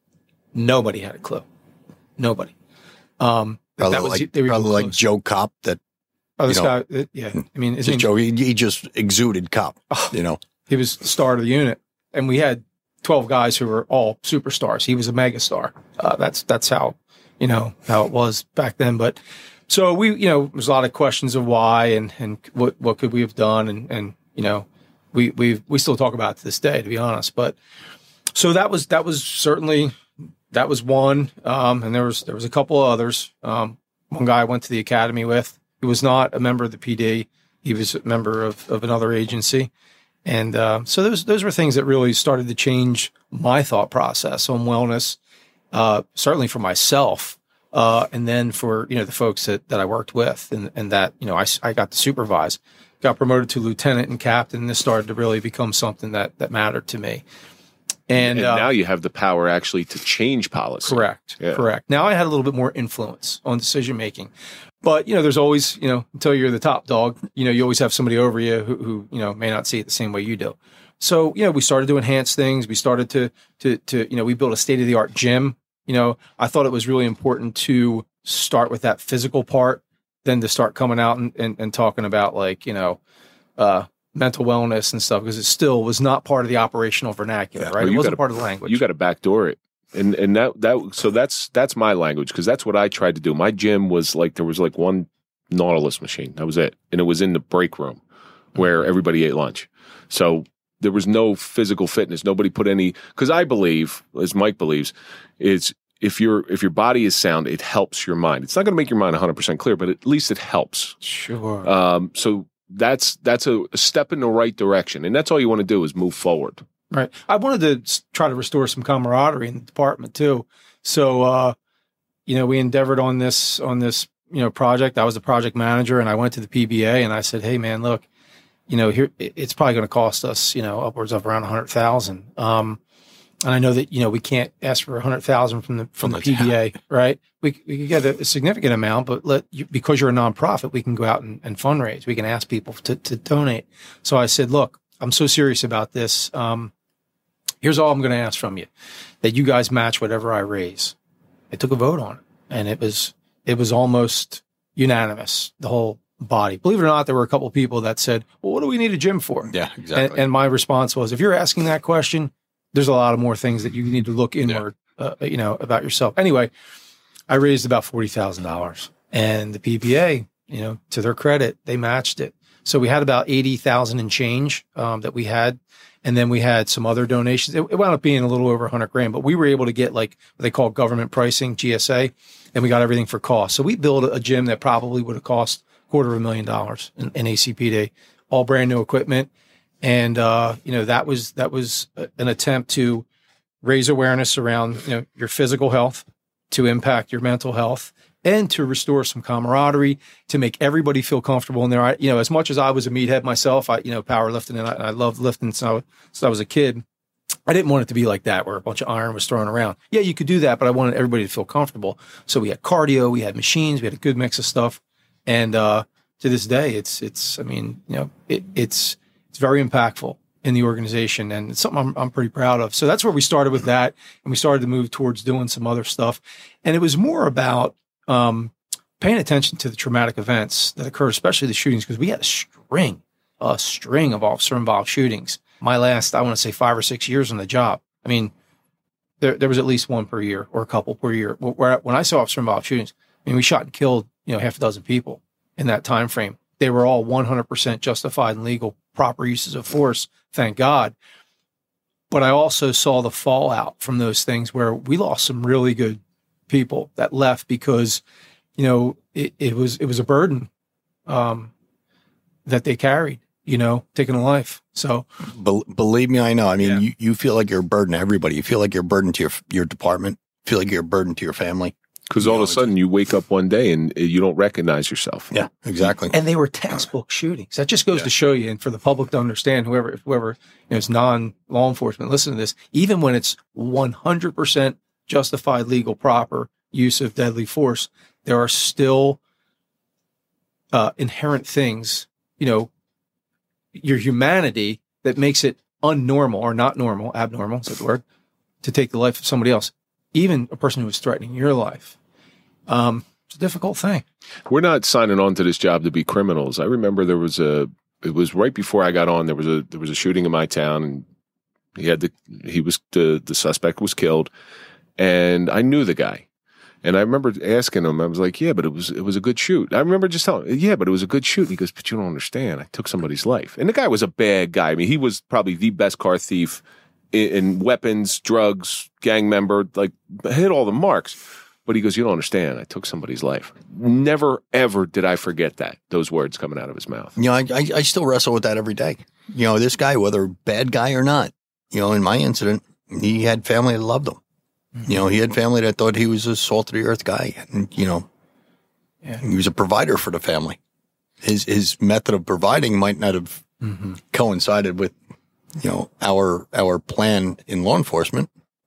nobody had a clue. Nobody. Um, probably that was, like, they were probably like Joe Cop that, oh, this you know, guy, yeah. I mean, his just name, Joe, he, he just exuded cop, oh, you know. He was the star of the unit. And we had twelve guys who were all superstars. He was a megastar. Uh, that's, that's how, you know, how it was back then. But so we, you know, there's a lot of questions of why and, and what, what could we have done? And, and, you know, we, we, we still talk about it to this day, to be honest. But so that was, that was certainly, that was one. Um, and there was, there was a couple of others. Um, one guy I went to the academy with, he was not a member of the P D. He was a member of, of another agency. And uh, so those those were things that really started to change my thought process on wellness, uh, certainly for myself, uh, and then for you know the folks that, that I worked with and, and that you know I, I got to supervise, got promoted to lieutenant and captain. And this started to really become something that that mattered to me. And, and uh, now you have the power actually to change policy. Correct. Yeah. Correct. Now I had a little bit more influence on decision making. But, you know, there's always, you know, until you're the top dog, you know, you always have somebody over you who, who, you know, may not see it the same way you do. So, you know, we started to enhance things. We started to, to, to, you know, we built a state of the art gym. You know, I thought it was really important to start with that physical part, then to start coming out and, and, and talking about like, you know, uh, mental wellness and stuff, because it still was not part of the operational vernacular, yeah, right? well, it wasn't gotta, part of the language. You got to backdoor it. And and that that so that's that's my language, because that's what I tried to do. My gym was like there was like one Nautilus machine. That was it. And it was in the break room where everybody ate lunch. So there was no physical fitness. Nobody put any, because I believe, as Mike believes, is if your if your body is sound, it helps your mind. It's not going to make your mind one hundred percent clear, but at least it helps. Sure. Um, so that's that's a, a step in the right direction. And that's all you want to do is move forward. Right. I wanted to try to restore some camaraderie in the department too. So, uh, you know, we endeavored on this, on this, you know, project. I was the project manager and I went to the P B A and I said, hey man, look, you know, here, it's probably going to cost us, you know, upwards of around a hundred thousand. Um, and I know that, you know, we can't ask for a hundred thousand from the, from, from the P B A, right? We, we could get a, a significant amount, but let you, because you're a nonprofit, we can go out and, and fundraise. We can ask people to, to donate. So I said, look, I'm so serious about this. Um, Here's all I'm going to ask from you, that you guys match whatever I raise. They took a vote on it, and it was it was almost unanimous, the whole body. Believe it or not, there were a couple of people that said, well, what do we need a gym for? Yeah, exactly. And, and my response was, if you're asking that question, there's a lot of more things that you need to look inward, yeah. uh, you know, about yourself. Anyway, I raised about forty thousand dollars, and the P B A, you know, to their credit, they matched it. So we had about eighty thousand and change um, that we had. And then we had some other donations. It, it wound up being a little over a hundred grand, but we were able to get like what they call government pricing, G S A, and we got everything for cost. So we built a gym that probably would have cost a quarter of a million dollars in, in A C P D, all brand new equipment. And, uh, you know, that was, that was an attempt to raise awareness around, you know, your physical health, to impact your mental health, and to restore some camaraderie, to make everybody feel comfortable in there. I, you know, as much as I was a meathead myself, I, you know, powerlifting, and I, I loved lifting since I, was, since I was a kid. I didn't want it to be like that, where a bunch of iron was thrown around. Yeah, you could do that, but I wanted everybody to feel comfortable. So we had cardio, we had machines, we had a good mix of stuff. And, uh, to this day, it's, it's, I mean, you know, it, it's, it's very impactful in the organization, and it's something I'm, I'm pretty proud of. So that's where we started with that. And we started to move towards doing some other stuff. And it was more about, um, paying attention to the traumatic events that occurred, especially the shootings, because we had a string, a string of officer involved shootings. My last, I want to say five or six years on the job. I mean, there, there was at least one per year or a couple per year. Where, when I saw officer involved shootings, I mean, we shot and killed, you know, half a dozen people in that time frame. They were all one hundred percent justified and legal, proper uses of force, thank God. But I also saw the fallout from those things, where we lost some really good people that left because, you know, it, it was it was a burden um, that they carried, you know, taking a life. So Be- believe me, I know. I mean, Yeah. you, you feel like you're a burden to everybody. You feel like you're a burden to your your department. You feel like you're a burden to your family. Because all of a sudden you wake up one day and you don't recognize yourself. Yeah, exactly. And they were textbook shootings. That just goes Yeah. to show you, and for the public to understand, whoever, whoever, you know, is non-law enforcement, listen to this, even when it's one hundred percent justified, legal, proper use of deadly force, there are still uh, inherent things, you know, your humanity that makes it unnormal or not normal, abnormal, is that the word, to take the life of somebody else, even a person who is threatening your life. Um, it's a difficult thing. We're not signing on to this job to be criminals. I remember there was a, it was right before I got on, there was a, there was a shooting in my town, and he had the, he was, the, the suspect was killed, and I knew the guy. And I remember asking him, I was like, yeah, but it was, it was a good shoot. I remember just telling him, yeah, but it was a good shoot. And he goes, but you don't understand. I took somebody's life. And the guy was a bad guy. I mean, he was probably the best car thief in, in weapons, drugs, gang member, like hit all the marks. But he goes, you don't understand. I took somebody's life. Never, ever did I forget that, those words coming out of his mouth. You know, I, I, I still wrestle with that every day. You know, this guy, whether bad guy or not, you know, in my incident, he had family that loved him. Mm-hmm. You know, he had family that thought he was a salt of the earth guy. And, you know, yeah. He was a provider for the family. His, his method of providing might not have mm-hmm. coincided with, you know, our, our plan in law enforcement.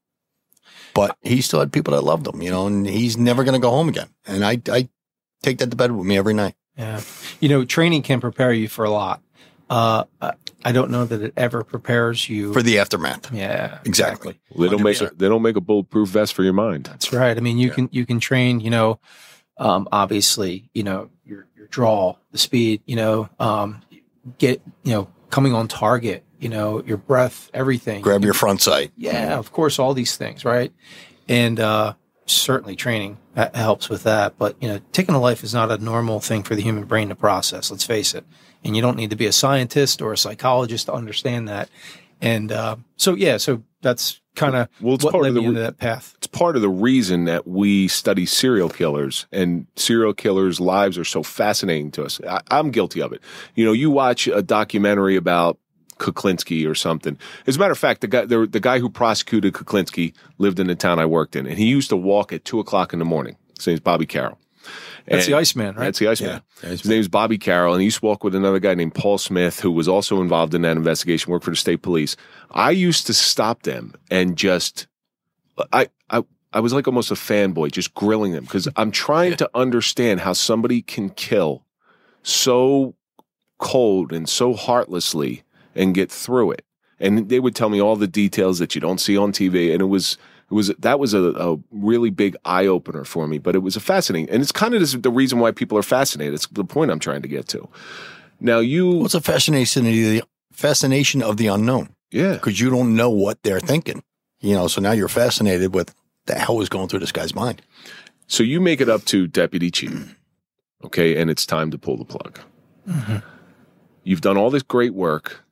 But he still had people that loved him, you know, and he's never going to go home again. And I, I take that to bed with me every night. Yeah. You know, training can prepare you for a lot. Uh, I don't know that it ever prepares you for the aftermath. Yeah, exactly. They don't make a, they don't make a bulletproof vest for your mind. That's right. I mean, you yeah. can you can train. You know, um, obviously, you know your your draw, the speed. You know, um, get you know coming on target. You know, your breath, everything. Grab your front sight. Yeah, of course, all these things, right? And uh, certainly training helps with that. But you know, taking a life is not a normal thing for the human brain to process. Let's face it. And you don't need to be a scientist or a psychologist to understand that. And uh, so, yeah, so that's kind of well, what led me into that path. It's part of the reason that we study serial killers, and serial killers' lives are so fascinating to us. I, I'm guilty of it. You know, you watch a documentary about Kuklinski or something. As a matter of fact, the guy, the, the guy who prosecuted Kuklinski lived in the town I worked in, and he used to walk at two o'clock in the morning. His name's Bobby Carroll. That's and the Iceman, right? That's the Iceman. Yeah, His name's Bobby Carroll, and he used to walk with another guy named Paul Smith, who was also involved in that investigation, worked for the state police. I used to stop them and just, I, I, I was like almost a fanboy, just grilling them, because I'm trying yeah. to understand how somebody can kill so cold and so heartlessly and get through it. And they would tell me all the details that you don't see on T V, and it was. It was that was a, a really big eye opener for me, but it was a fascinating, and it's kind of this, the reason why people are fascinated. It's the point I'm trying to get to. Now, you, what's a fascination of the fascination of the unknown? Yeah, because you don't know what they're thinking, you know. So now you're fascinated with the hell is going through this guy's mind. So you make it up to deputy chief, okay, and it's time to pull the plug. Mm-hmm. You've done all this great work.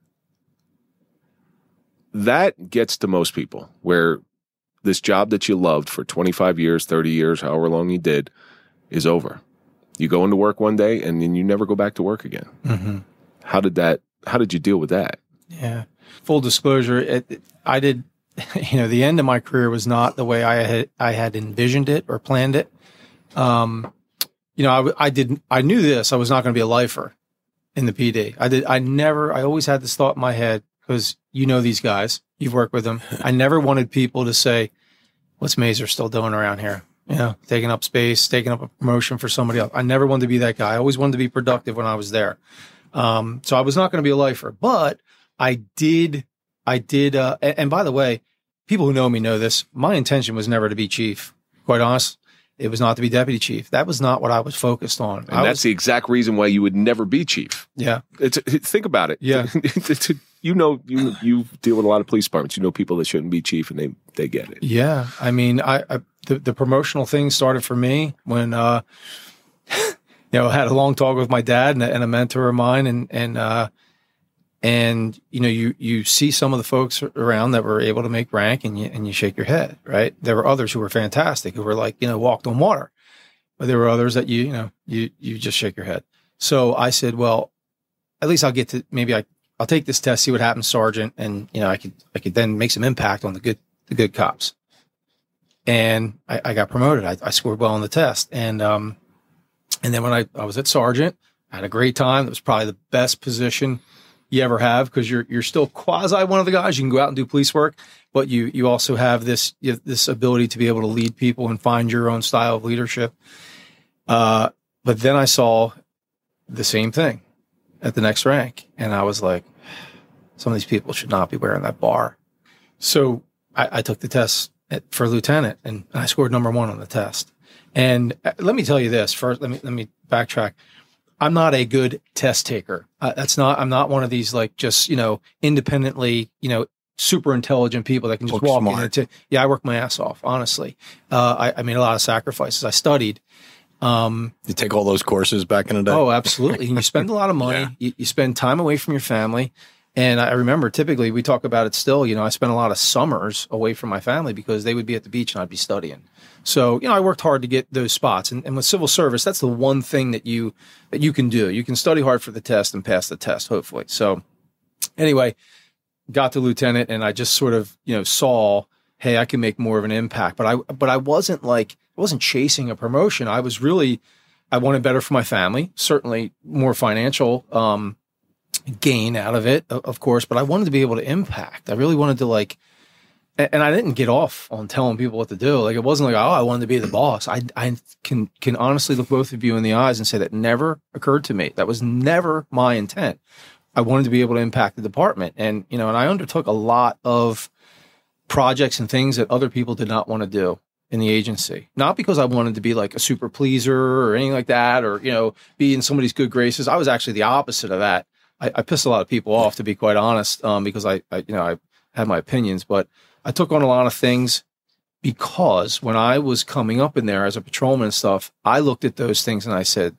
That gets to most people where this job that you loved for twenty-five years, thirty years, however long you did, is over. You go into work one day and then you never go back to work again. Mm-hmm. How did that, how did you deal with that? Yeah. Full disclosure, it, it, I did, you know, the end of my career was not the way I had, I had envisioned it or planned it. Um, you know, I, I didn't, I knew this, I was not going to be a lifer in the P D. I did, I never, I always had this thought in my head, because you know these guys, you've worked with them. I never wanted people to say, what's Mazur still doing around here? You know, taking up space, taking up a promotion for somebody else. I never wanted to be that guy. I always wanted to be productive when I was there. Um, so I was not going to be a lifer, but I did, I did, uh, and, and by the way, people who know me know this. My intention was never to be chief. Quite honest, it was not to be deputy chief. That was not what I was focused on. And I that's was, the exact reason why you would never be chief. Yeah. It's, think about it. Yeah. You know, you you deal with a lot of police departments. You know people that shouldn't be chief, and they they get it. Yeah, I mean, I, I the, the promotional thing started for me when uh, you know, I had a long talk with my dad and a, and a mentor of mine, and and uh, and you know, you you see some of the folks around that were able to make rank, and you and you shake your head, right? There were others who were fantastic, who were like, you know, walked on water, but there were others that you you know you you just shake your head. So I said, well, at least I'll get to maybe I. I'll take this test, see what happens, Sergeant, and you know I could I could then make some impact on the good the good cops. And I, I got promoted. I, I scored well on the test, and um, and then when I, I was at Sergeant, I had a great time. It was probably the best position you ever have, because you're you're still quasi one of the guys. You can go out and do police work, but you you also have this you have this ability to be able to lead people and find your own style of leadership. Uh, but then I saw the same thing at the next rank, and I was like, some of these people should not be wearing that bar. So I, I took the test at, for lieutenant, and I scored number one on the test. And uh, let me tell you this first. Let me let me backtrack. I'm not a good test taker. Uh, that's not. I'm not one of these like just you know independently you know super intelligent people that can just Look walk smart. into. Yeah, I worked my ass off. Honestly, uh, I, I made a lot of sacrifices. I studied. Um, You take all those courses back in the day. Oh, absolutely. And you spend a lot of money. Yeah. You, you spend time away from your family. And I remember typically we talk about it still, you know, I spent a lot of summers away from my family because they would be at the beach and I'd be studying. So, you know, I worked hard to get those spots. And, and with civil service, that's the one thing that you, that you can do. You can study hard for the test and pass the test, hopefully. So anyway, got to lieutenant, and I just sort of, you know, saw, hey, I can make more of an impact. But I, but I wasn't like, I wasn't chasing a promotion. I was really, I wanted better for my family, certainly more financial, um, gain out of it, of course, but I wanted to be able to impact. I really wanted to like, and I didn't get off on telling people what to do. Like, it wasn't like, oh, I wanted to be the boss. I, I can, can honestly look both of you in the eyes and say that never occurred to me. That was never my intent. I wanted to be able to impact the department. And, you know, and I undertook a lot of projects and things that other people did not want to do in the agency. Not because I wanted to be like a super pleaser or anything like that, or, you know, be in somebody's good graces. I was actually the opposite of that. I, I pissed a lot of people off, to be quite honest, um, because I, I, you know, I had my opinions, but I took on a lot of things because when I was coming up in there as a patrolman and stuff, I looked at those things and I said,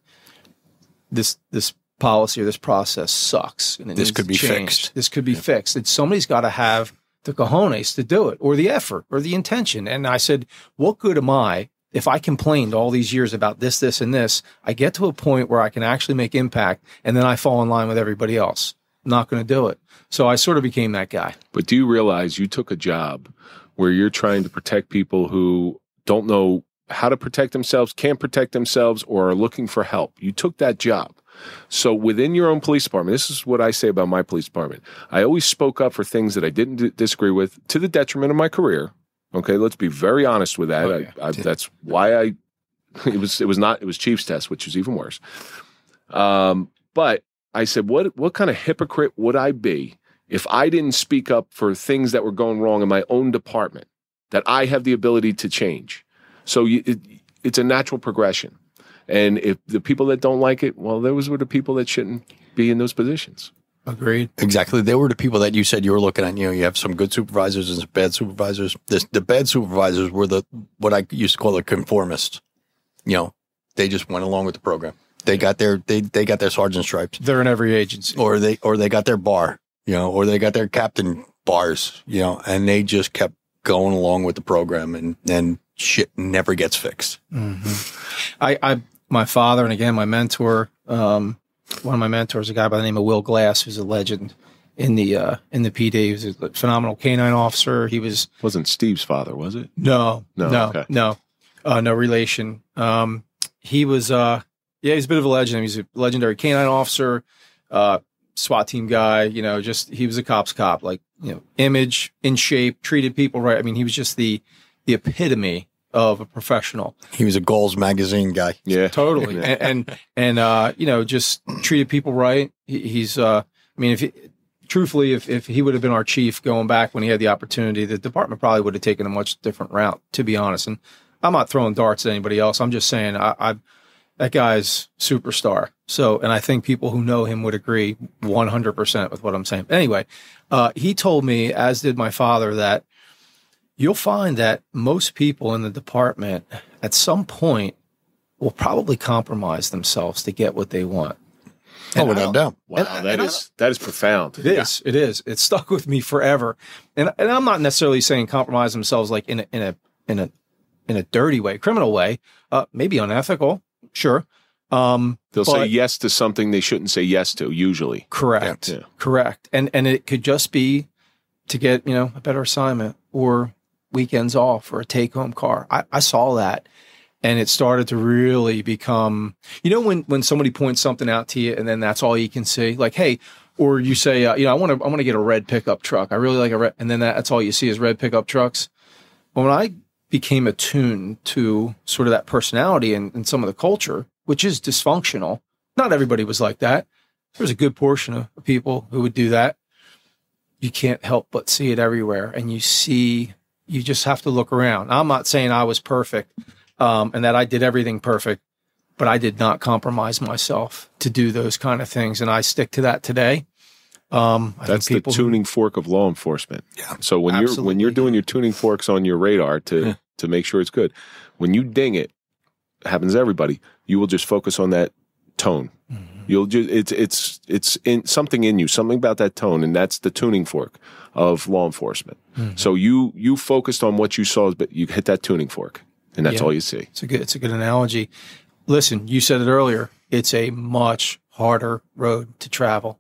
this, this policy or this process sucks. And it This needs could to be change. fixed. This could be fixed. And somebody's got to have the cojones to do it, or the effort, or the intention. And I said, what good am I if I complained all these years about this, this, and this? I get to a point where I can actually make impact, and then I fall in line with everybody else. I'm not going to do it. So I sort of became that guy. But do you realize you took a job where you're trying to protect people who don't know how to protect themselves, can't protect themselves, or are looking for help? You took that job. So within your own police department, this is what I say about my police department. I always spoke up for things that I didn't d- disagree with, to the detriment of my career. Okay, let's be very honest with that. Oh, yeah. I, I, that's why I. It was. It was not. It was Chief's test, which was even worse. Um, but I said, what what kind of hypocrite would I be if I didn't speak up for things that were going wrong in my own department that I have the ability to change? So you, it, it's a natural progression. And if the people that don't like it, well, those were the people that shouldn't be in those positions. Agreed. Exactly. They were the people that you said you were looking at. You know, you have some good supervisors and some bad supervisors. This, the bad supervisors were the what I used to call the conformists. You know, they just went along with the program. They got their they they got their sergeant stripes, They're in every agency. or they or they got their bar. You know, or they got their captain bars. You know, and they just kept going along with the program, and and shit never gets fixed. Mm-hmm. I, I, my father, and again, my mentor, um, one of my mentors, a guy by the name of Will Glass, who's a legend. in the uh, in the P D. He was a phenomenal canine officer. He was Wasn't Steve's father, was it? no, No, no, okay. no, uh, no relation. Um, he was, uh, yeah, he's a bit of a legend. He's a legendary canine officer, uh, SWAT team guy. You know, just he was a cop's cop. Like, you know, image, in shape, treated people right. I mean, he was just the the epitome of a professional. He was a Goals magazine guy. Yeah. Totally. Yeah. and, and, and, uh, you know, just treated people right. He, he's, uh, I mean, if he, truthfully, if, if he would have been our chief going back when he had the opportunity, the department probably would have taken a much different route, to be honest. And I'm not throwing darts at anybody else. I'm just saying I, I that guy's superstar. So, and I think people who know him would agree one hundred percent with what I'm saying. Anyway, uh, he told me, as did my father, that you'll find that most people in the department at some point will probably compromise themselves to get what they want. Oh, without doubt. Wow, And- that and I- is that is profound. It is. It is. It stuck with me forever. And and I'm not necessarily saying compromise themselves like in a in a in a in a dirty way, criminal way, uh, maybe unethical, sure. Um, They'll but- say yes to something they shouldn't say yes to, usually. Correct. Yeah. Correct. And and it could just be to get, you know, a better assignment or weekends off or a take home car. I, I saw that. And it started to really become, you know, when, when somebody points something out to you and then that's all you can see, like, hey, or you say, uh, you know, I want to, I want to get a red pickup truck. I really like a red, and then that, that's all you see is red pickup trucks. Well, when I became attuned to sort of that personality and, and some of the culture, which is dysfunctional, not everybody was like that. There's a good portion of people who would do that. You can't help but see it everywhere. And you see, you just have to look around. I'm not saying I was perfect. Um, and that I did everything perfect, but I did not compromise myself to do those kind of things. And I stick to that today. Um, I That's think the people tuning fork of law enforcement. Yeah, So when you're when absolutely. you're doing your tuning forks on your radar to to make sure it's good, when you ding it, it happens to everybody. You will just focus on that tone. Mm-hmm. You'll just it's it's it's in something in you, something about that tone, and that's the tuning fork of law enforcement. Mm-hmm. So you you focused on what you saw, but you hit that tuning fork, and that's Yeah. all you see. It's a good, it's a good analogy. Listen, you said it earlier. It's a much harder road to travel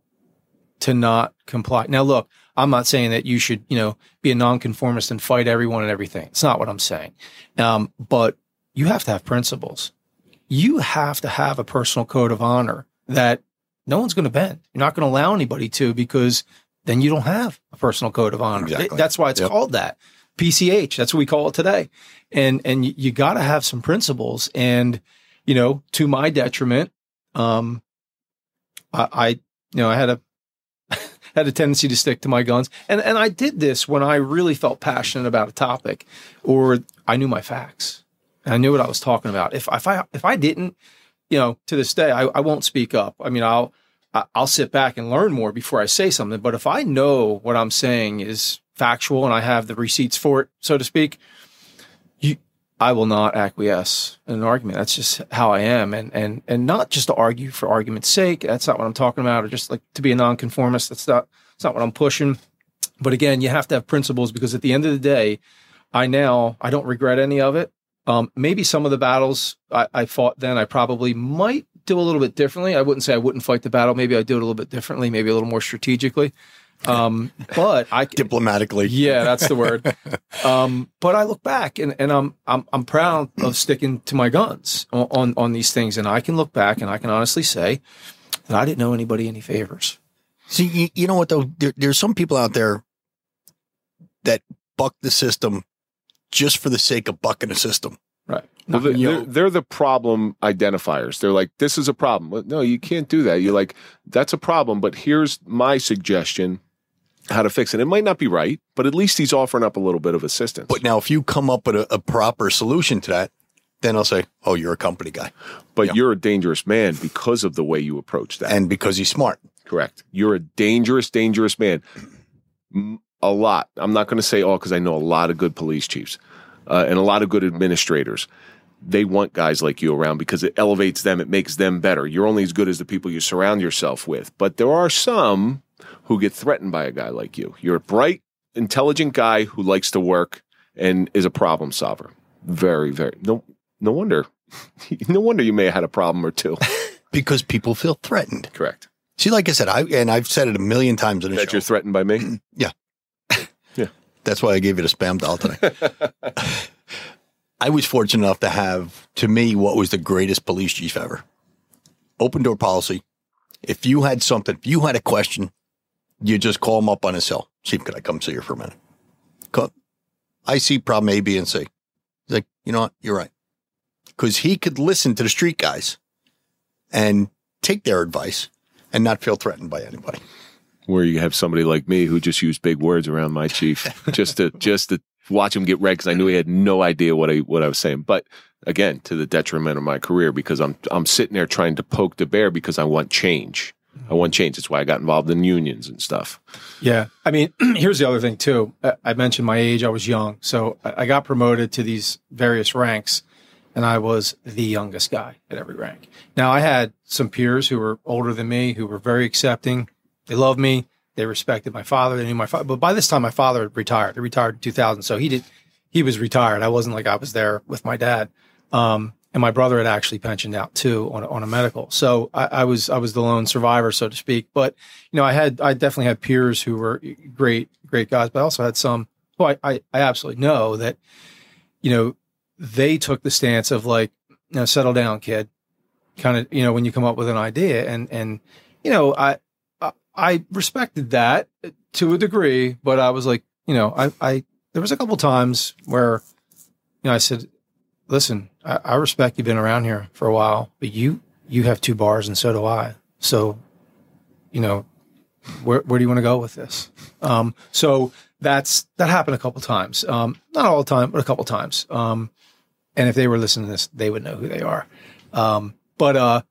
to not comply. Now, look, I'm not saying that you should, you know, be a nonconformist and fight everyone and everything. It's not what I'm saying. Um, but you have to have principles. You have to have a personal code of honor that no one's going to bend. You're not going to allow anybody to, because then you don't have a personal code of honor. Exactly. That's why it's Yep. called that. P C H. That's what we call it today. And and you, you got to have some principles. And you know, to my detriment, um, I, I you know I had a had a tendency to stick to my guns, and and I did this when I really felt passionate about a topic, or I knew my facts. I knew what I was talking about. If if I if I didn't, you know, to this day, I, I won't speak up. I mean, I'll I- I'll sit back and learn more before I say something. But if I know what I'm saying is factual and I have the receipts for it, so to speak, you, I will not acquiesce in an argument. That's just how I am. And, and, and not just to argue for argument's sake. That's not what I'm talking about. Or just like to be a nonconformist. That's not, that's not what I'm pushing. But again, you have to have principles, because at the end of the day, I now, I don't regret any of it. Um, maybe some of the battles I, I fought then, I probably might do a little bit differently. I wouldn't say I wouldn't fight the battle. Maybe I'd do it a little bit differently, maybe a little more strategically. Um, but I Diplomatically. yeah, that's the word. Um, but I look back and, and I'm, I'm, I'm proud of sticking to my guns on, on, on these things. And I can look back and I can honestly say that I didn't know anybody any favors. See, you, you know what, though? There, there's some people out there that buck the system just for the sake of bucking the system. Right. Well, they're, you know- they're, they're the problem identifiers. They're like, this is a problem. Well, no, you can't do that. You're like, that's a problem, but here's my suggestion how to fix it. It might not be right, but at least he's offering up a little bit of assistance. But now if you come up with a, a proper solution to that, then I'll say, oh, you're a company guy. But Yeah. you're a dangerous man because of the way you approach that. And because he's smart. Correct. You're a dangerous, dangerous man. M- A lot. I'm not going to say all, because I know a lot of good police chiefs uh, and a lot of good administrators. They want guys like you around because it elevates them. It makes them better. You're only as good as the people you surround yourself with. But there are some who get threatened by a guy like you. You're a bright, intelligent guy who likes to work and is a problem solver. Very, very. No, no wonder. No wonder you may have had a problem or two. Because people feel threatened. Correct. See, like I said, I and I've said it a million times in the That show. you're threatened by me? Yeah. Yeah. That's why I gave you the spam dial today. I was fortunate enough to have, to me, what was the greatest police chief ever. Open door policy. If you had something, if you had a question, you just call him up on his cell. Chief, could I come see you for a minute? Call, I see problem A, B, and C. He's like, you know what? You're right. Because he could listen to the street guys and take their advice and not feel threatened by anybody. Where you have somebody like me who just used big words around my chief just to just to watch him get red because I knew he had no idea what I what I was saying. But again, to the detriment of my career because I'm I'm sitting there trying to poke the bear because I want change. I want change. That's why I got involved in unions and stuff. Yeah. I mean, here's the other thing too. I mentioned my age. I was young. So I got promoted to these various ranks and I was the youngest guy at every rank. Now I had some peers who were older than me who were very accepting. They loved me. They respected my father. They knew my father. But by this time, my father had retired. He retired in two thousand. So he did, he was retired. I wasn't like I was there with my dad. Um, and my brother had actually pensioned out too on a, on a medical. So I, I was, I was the lone survivor, so to speak. But, you know, I had, I definitely had peers who were great, great guys, but I also had some who I, I, I absolutely know that, you know, they took the stance of like, you know, settle down, kid. Kind of, you know, when you come up with an idea and, and, you know, I, I respected that to a degree, but I was like, you know, I, I, there was a couple times where, you know, I said, listen, I, I respect you've been around here for a while, but you, you have two bars and so do I. So, you know, where, where do you want to go with this? Um, so that's, that happened a couple times. Um, not all the time, but a couple times. Um, and if they were listening to this, they would know who they are. Um, but, uh,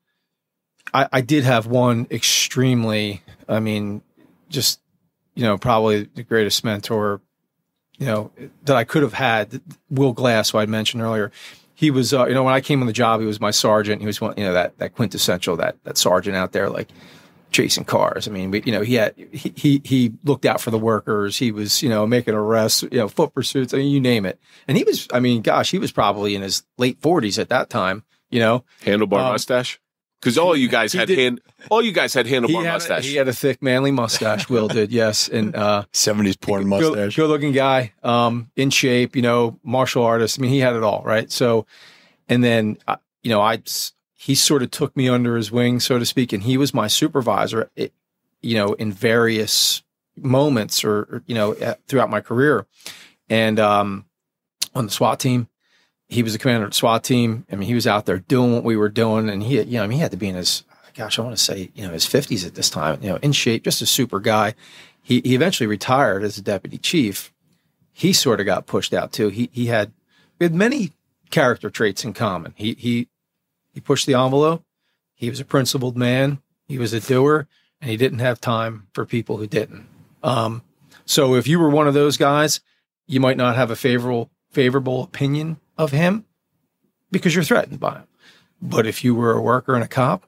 I, I did have one extremely, I mean, just, you know, probably the greatest mentor, you know, that I could have had, Will Glass, who I mentioned earlier. He was, uh, you know, when I came on the job, he was my sergeant. He was one, you know, that, that quintessential, that, that sergeant out there, like chasing cars. I mean, we, you know, he had, he, he, he looked out for the workers. He was, you know, making arrests, you know, foot pursuits. I mean, you name it. And he was, I mean, gosh, he was probably in his late forties at that time, you know. Handlebar um, mustache? Because all you guys had did, hand, all you guys had handlebar had mustache. A, he had a thick, manly mustache. Will did, yes, and uh, seventies porn mustache. Good, looking guy, um, in shape. You know, martial artist. I mean, he had it all, right? So, and then uh, you know, I he sort of took me under his wing, so to speak, and he was my supervisor. It, you know, in various moments, or, or you know, throughout my career, and um, on the SWAT team. He was the commander of the SWAT team. I mean, he was out there doing what we were doing. And he, you know, I mean, he had to be in his, gosh, I want to say, you know, his fifties at this time, you know, in shape, just a super guy. He he eventually retired as a deputy chief. He sort of got pushed out too. He he had, we had many character traits in common. He, he, he pushed the envelope. He was a principled man. He was a doer, and he didn't have time for people who didn't. Um, so if you were one of those guys, you might not have a favorable, favorable opinion of him because you're threatened by him. But if you were a worker and a cop,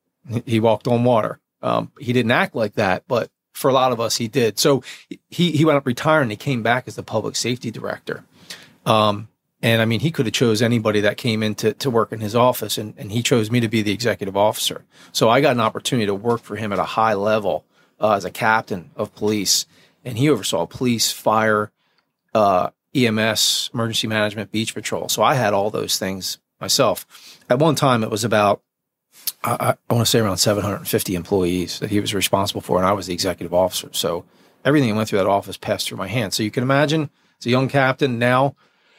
he walked on water. Um, he didn't act like that, but for a lot of us, he did. So he, he went up retiring. He came back as the public safety director. Um, and I mean, he could have chose anybody that came in to, to work in his office, and, and he chose me to be the executive officer. So I got an opportunity to work for him at a high level uh, as a captain of police, and he oversaw police, fire, uh, E M S, emergency management, beach patrol. So I had all those things myself. At one time, it was about, I, I want to say around seven hundred fifty employees that he was responsible for, and I was the executive officer. So everything that went through that office passed through my hands. So you can imagine, as a young captain now,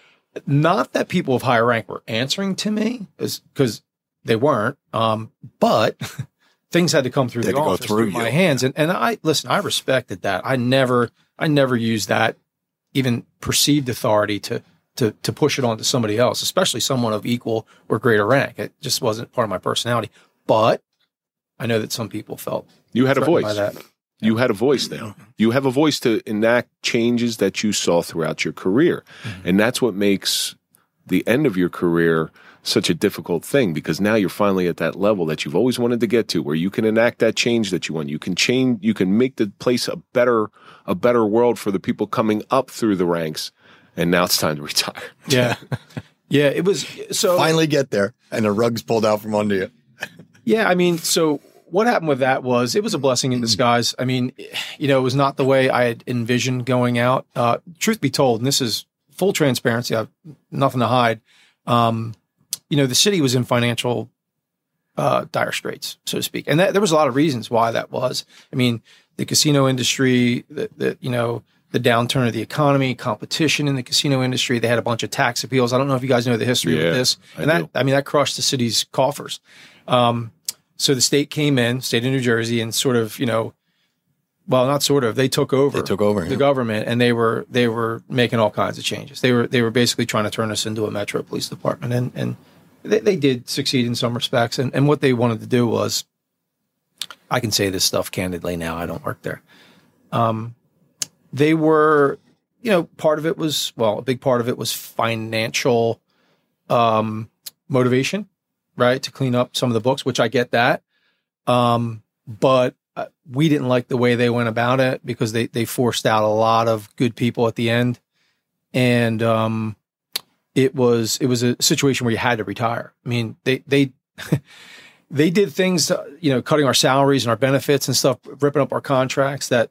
not that people of higher rank were answering to me, because they weren't, um, but things had to come through They the had to go office, through through you. my hands. And and I listen, I respected that. I never I never used that even perceived authority to to to push it onto somebody else, especially someone of equal or greater rank. It just wasn't part of my personality. But I know that some people felt You had a threatened voice. by that. You had a voice now. You have a voice to enact changes that you saw throughout your career. Mm-hmm. And that's what makes the end of your career such a difficult thing, because now you're finally at that level that you've always wanted to get to, where you can enact that change that you want. You can change, you can make the place a better, a better world for the people coming up through the ranks. And now it's time to retire. Yeah. Yeah. It was so Finally get there, and the rug's pulled out from under you. Yeah, I mean, so what happened with that was it was a blessing in disguise. I mean, you know, it was not the way I had envisioned going out. Uh, truth be told, and this is full transparency, I have nothing to hide. Um, you know, the city was in financial uh, dire straits, so to speak. And that, there was a lot of reasons why that was. I mean, the casino industry, the, the you know, the downturn of the economy, competition in the casino industry. They had a bunch of tax appeals. I don't know if you guys know the history yeah, of this. And I that, I mean, that crushed the city's coffers. Um, so the state came in, state of New Jersey, and sort of, you know, well, not sort of, they took over. They took over the yeah. government, and they were they were making all kinds of changes. They were they were basically trying to turn us into a metro police department, and and they, they did succeed in some respects. And and what they wanted to do was, I can say this stuff candidly now. I don't work there. Um, they were, you know, part of it was well, a big part of it was financial um, motivation, right, to clean up some of the books, which I get that, um, but. Uh, we didn't like the way they went about it because they, they forced out a lot of good people at the end. And, um, it was, it was a situation where you had to retire. I mean, they, they, they did things, to, you know, cutting our salaries and our benefits and stuff, ripping up our contracts that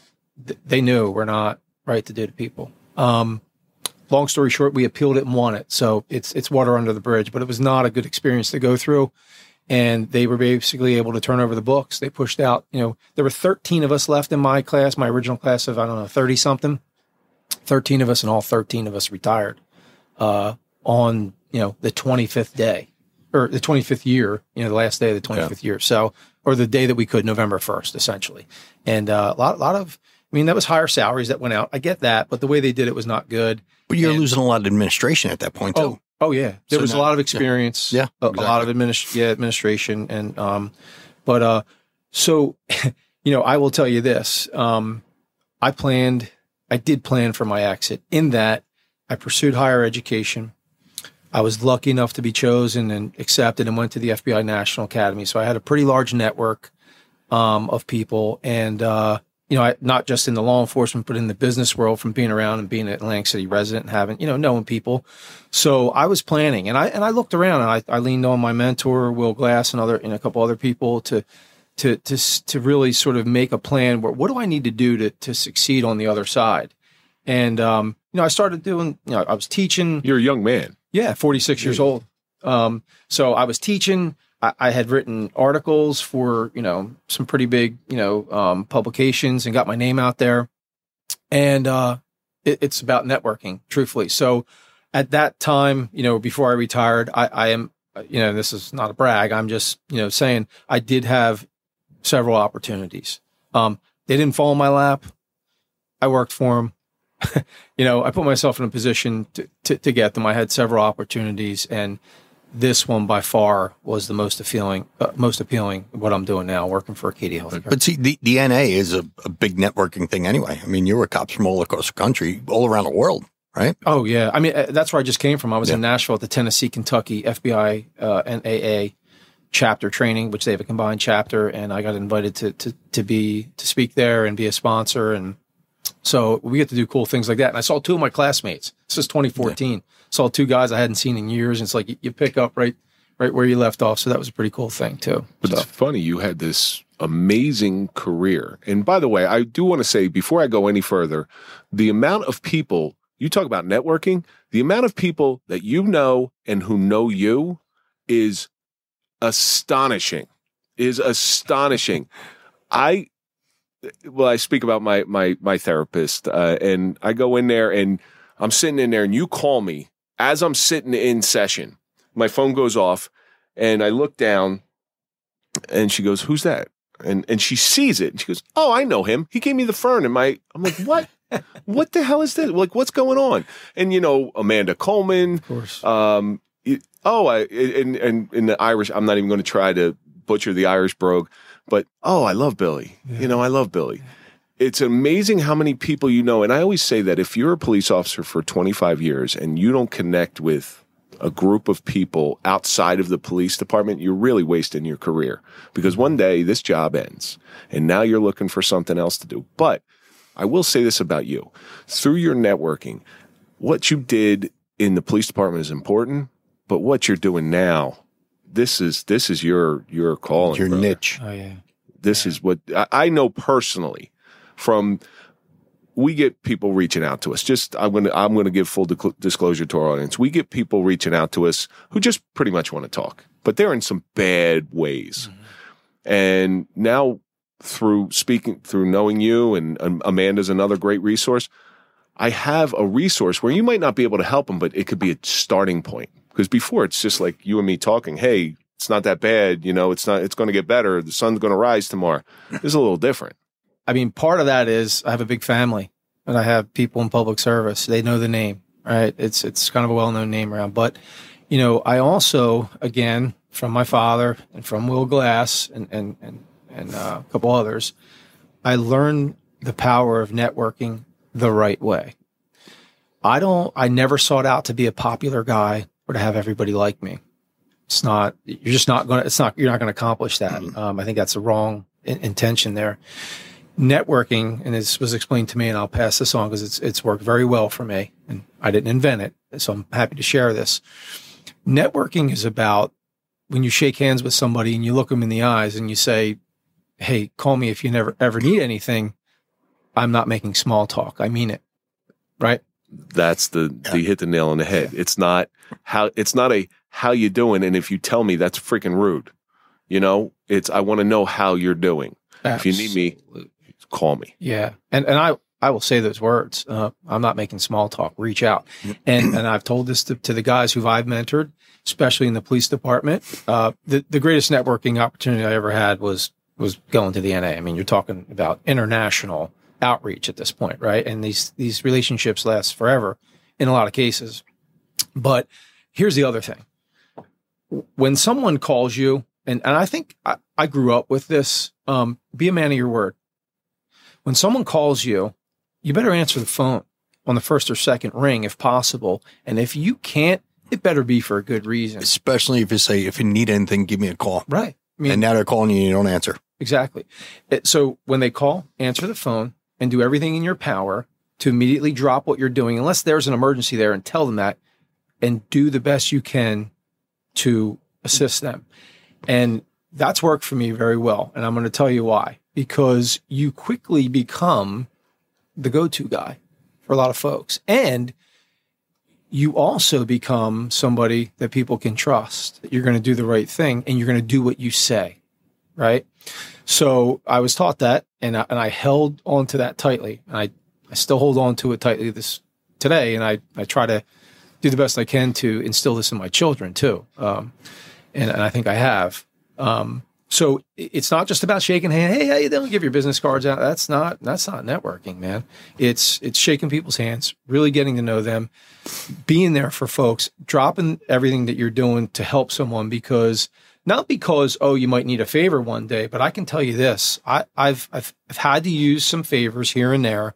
th- they knew were not right to do to people. Um, long story short, we appealed it and won it. So it's, it's water under the bridge, but it was not a good experience to go through. And they were basically able to turn over the books. They pushed out, you know, there were thirteen of us left in my class, my original class of, I don't know, thirty something, thirteen of us, and all thirteen of us retired, uh, on, you know, the twenty-fifth day or the twenty-fifth year, you know, the last day of the twenty-fifth yeah. year. So, or the day that we could, November first, essentially. And, uh, a lot, a lot of, I mean, that was higher salaries that went out. I get that, but the way they did it was not good. But you're and, losing a lot of administration at that point too. Oh, Oh yeah, there so was now, a lot of experience, yeah, a, exactly. a lot of administ- yeah, administration, and um, but uh, so you know, I will tell you this: um, I planned, I did plan for my exit. In that, I pursued higher education. I was lucky enough to be chosen and accepted, and went to the F B I National Academy. So I had a pretty large network um, of people, and uh, you know, I, not just in the law enforcement, but in the business world from being around and being an Atlantic City resident and having, you know, knowing people. So I was planning, and I, and I looked around, and I, I leaned on my mentor, Will Glass, and other, and a couple other people to, to, to, to really sort of make a plan where, what do I need to do to, to succeed on the other side? And, um, you know, I started doing, you know, I was teaching. You're a young man. Yeah. forty-six years old. Um, so I was teaching. I had written articles for, you know, some pretty big, you know, um, publications and got my name out there. And uh, it, it's about networking, truthfully. So at that time, you know, before I retired, I, I am, you know, this is not a brag. I'm just, you know, saying I did have several opportunities. Um, they didn't fall in my lap. I worked for them. You know, I put myself in a position to, to, to get them. I had several opportunities, and this one by far was the most appealing, uh, most appealing. What I'm doing now, working for Acadia Healthcare. But see, the, the N A is a, a big networking thing anyway. I mean, you were cops from all across the country, all around the world, right? Oh yeah, I mean uh, that's where I just came from. I was yeah. in Nashville at the Tennessee, Kentucky F B I uh, and A A chapter training, which they have a combined chapter, and I got invited to to to be to speak there and be a sponsor, and so we get to do cool things like that. And I saw two of my classmates. This is twenty fourteen. Yeah. Saw two guys I hadn't seen in years. And it's like you, you pick up right, right where you left off. So that was a pretty cool thing too. But so. It's funny. You had this amazing career. And by the way, I do want to say before I go any further, the amount of people you talk about networking, the amount of people that you know and who know you is astonishing, is astonishing. I, well, I speak about my, my, my therapist uh, and I go in there and I'm sitting in there and you call me as I'm sitting in session. My phone goes off and I look down and she goes, "Who's that?" And and she sees it and she goes, "Oh, I know him. He gave me the fern." And my, I'm like, "What? What the hell is this? Like, what's going on?" And you know, Amanda Coleman, of course. Um, it, oh, I and and in the Irish, I'm not even going to try to butcher the Irish brogue, but oh, I love Billy. Yeah. You know, I love Billy. It's amazing how many people you know. And I always say that if you're a police officer for twenty-five years and you don't connect with a group of people outside of the police department, you're really wasting your career because one day this job ends and now you're looking for something else to do. But I will say this about you. Through your networking, what you did in the police department is important, but what you're doing now this is this is your your calling, Your brother. niche. Oh yeah. This is what I, I know personally from. We get people reaching out to us. Just I'm going to I'm going to give full di- disclosure to our audience. We get people reaching out to us who just pretty much want to talk, but they're in some bad ways. Mm-hmm. And now through speaking, through knowing you, and um, Amanda's another great resource. I have a resource where you might not be able to help them, but it could be a starting point. Because before it's just like you and me talking. Hey, it's not that bad. You know, it's not. It's going to get better. The sun's going to rise tomorrow. It's a little different. I mean, part of that is I have a big family and I have people in public service. They know the name, right? It's it's kind of a well-known name around. But, you know, I also, again, from my father and from Will Glass and and and, and uh, a couple others, I learned the power of networking the right way. I don't, I never sought out to be a popular guy or to have everybody like me. It's not, you're just not going to, it's not, you're not going to accomplish that. Um, I think that's the wrong in, intention there. Networking, and this was explained to me, and I'll pass this on because it's it's worked very well for me, and I didn't invent it, so I'm happy to share this. Networking is about when you shake hands with somebody and you look them in the eyes and you say, "Hey, call me if you never ever need anything." I'm not making small talk. I mean it, right? That's the yeah. you hit the nail on the head. It's not how it's not a how you doing, and if you tell me, that's freaking rude. You know, it's I want to know how you're doing. Absolutely. If you need me, call me. Yeah. And and I, I will say those words. Uh, I'm not making small talk. Reach out. And and I've told this to, to the guys who I've mentored, especially in the police department. Uh, the, the greatest networking opportunity I ever had was was going to the N A. I mean, you're talking about international outreach at this point, right? And these these relationships last forever in a lot of cases. But here's the other thing. When someone calls you, and, and I think I, I grew up with this, um, be a man of your word. When someone calls you, you better answer the phone on the first or second ring if possible. And if you can't, it better be for a good reason. Especially if you say, if you need anything, give me a call. Right. I mean, and now they're calling you and you don't answer. Exactly. It, so when they call, answer the phone and do everything in your power to immediately drop what you're doing, unless there's an emergency there, and tell them that, and do the best you can to assist them. And that's worked for me very well. And I'm going to tell you why. Because you quickly become the go-to guy for a lot of folks. And you also become somebody that people can trust, that you're going to do the right thing and you're going to do what you say, right? So I was taught that, and I, and I held on to that tightly. And I, I still hold on to it tightly this today. And I, I try to do the best I can to instill this in my children too. Um, and, and I think I have. Um, So it's not just about shaking hands. Hey, how you doing? Give your business cards out. That's not that's not networking, man. It's it's shaking people's hands, really getting to know them, being there for folks, dropping everything that you're doing to help someone. Because not because oh you might need a favor one day, but I can tell you this: I, I've I've I've had to use some favors here and there,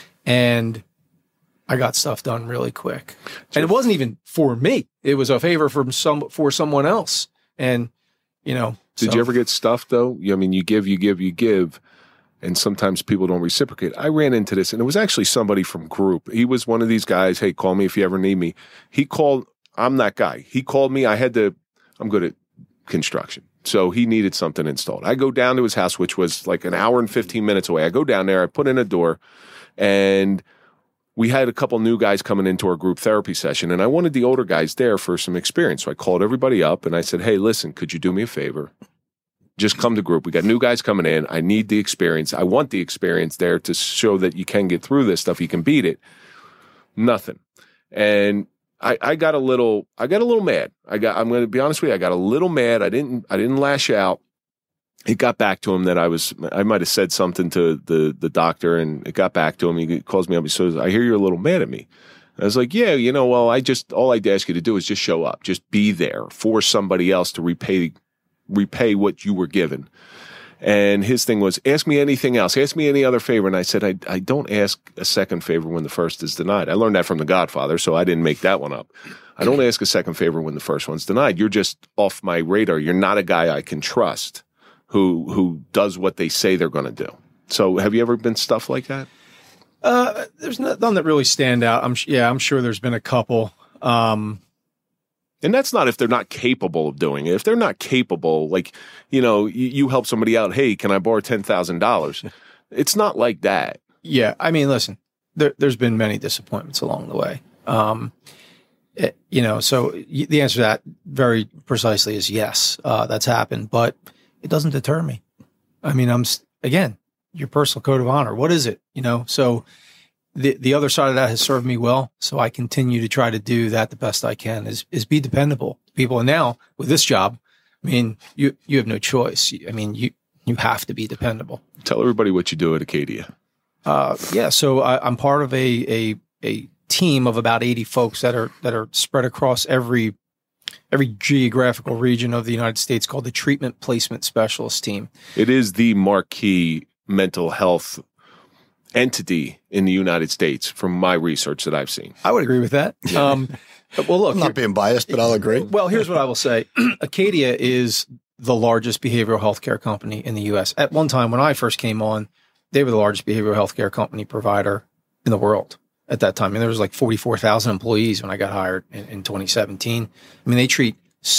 and I got stuff done really quick. And it wasn't even for me; it was a favor from some for someone else, and you know. Did so. you ever get stuffed though? I mean, you give, you give, you give, and sometimes people don't reciprocate. I ran into this, and it was actually somebody from group. He was one of these guys, hey, call me if you ever need me. He called, I'm that guy. He called me. I had to, I'm good at construction. So he needed something installed. I go down to his house, which was like an hour and fifteen minutes away. I go down there, I put in a door, and we had a couple new guys coming into our group therapy session, and I wanted the older guys there for some experience. So I called everybody up and I said, hey, listen, could you do me a favor? Just come to group. We got new guys coming in. I need the experience. I want the experience there to show that you can get through this stuff. You can beat it. Nothing. And I, I got a little, I got a little mad. I got, I'm going to be honest with you. I got a little mad. I didn't, I didn't lash out. It got back to him that I was, I might have said something to the, the doctor, and it got back to him. He calls me up. He says, I hear you're a little mad at me. I was like, yeah, you know, well, I just, all I'd ask you to do is just show up, just be there for somebody else to repay, repay what you were given. And his thing was, ask me anything else. Ask me any other favor. And I said, I, I don't ask a second favor when the first is denied. I learned that from The Godfather, so I didn't make that one up. I don't ask a second favor when the first one's denied. You're just off my radar. You're not a guy I can trust who who does what they say they're going to do. So have you ever been stuff like that? Uh, there's none that really stand out. I'm Yeah, I'm sure there's been a couple. Um, And that's not if they're not capable of doing it. If they're not capable, like, you know, you, you help somebody out, hey, can I borrow ten thousand dollars? It's not like that. Yeah. I mean, listen, there, there's been many disappointments along the way. Um, it, you know, so y- the answer to that very precisely is yes, uh, that's happened, but it doesn't deter me. I mean, I'm, again, your personal code of honor. What is it? You know, so the, the other side of that has served me well. So I continue to try to do that the best I can is, is be dependable to people. And now with this job, I mean, you, you have no choice. I mean, you, you have to be dependable. Tell everybody what you do at Acadia. Uh, yeah. So I, I'm part of a, a, a team of about eighty folks that are, that are spread across every, every geographical region of the United States, called the Treatment Placement Specialist Team. It is the marquee mental health entity in the United States from my research that I've seen. I would agree with that. Um, well, look, I'm not being biased, but I'll agree. Well, here's what I will say. Acadia is the largest behavioral healthcare company in the U S. At one time when I first came on, they were the largest behavioral healthcare company provider in the world at that time. I mean, there was like forty-four thousand employees when I got hired in, in twenty seventeen. I mean, they treat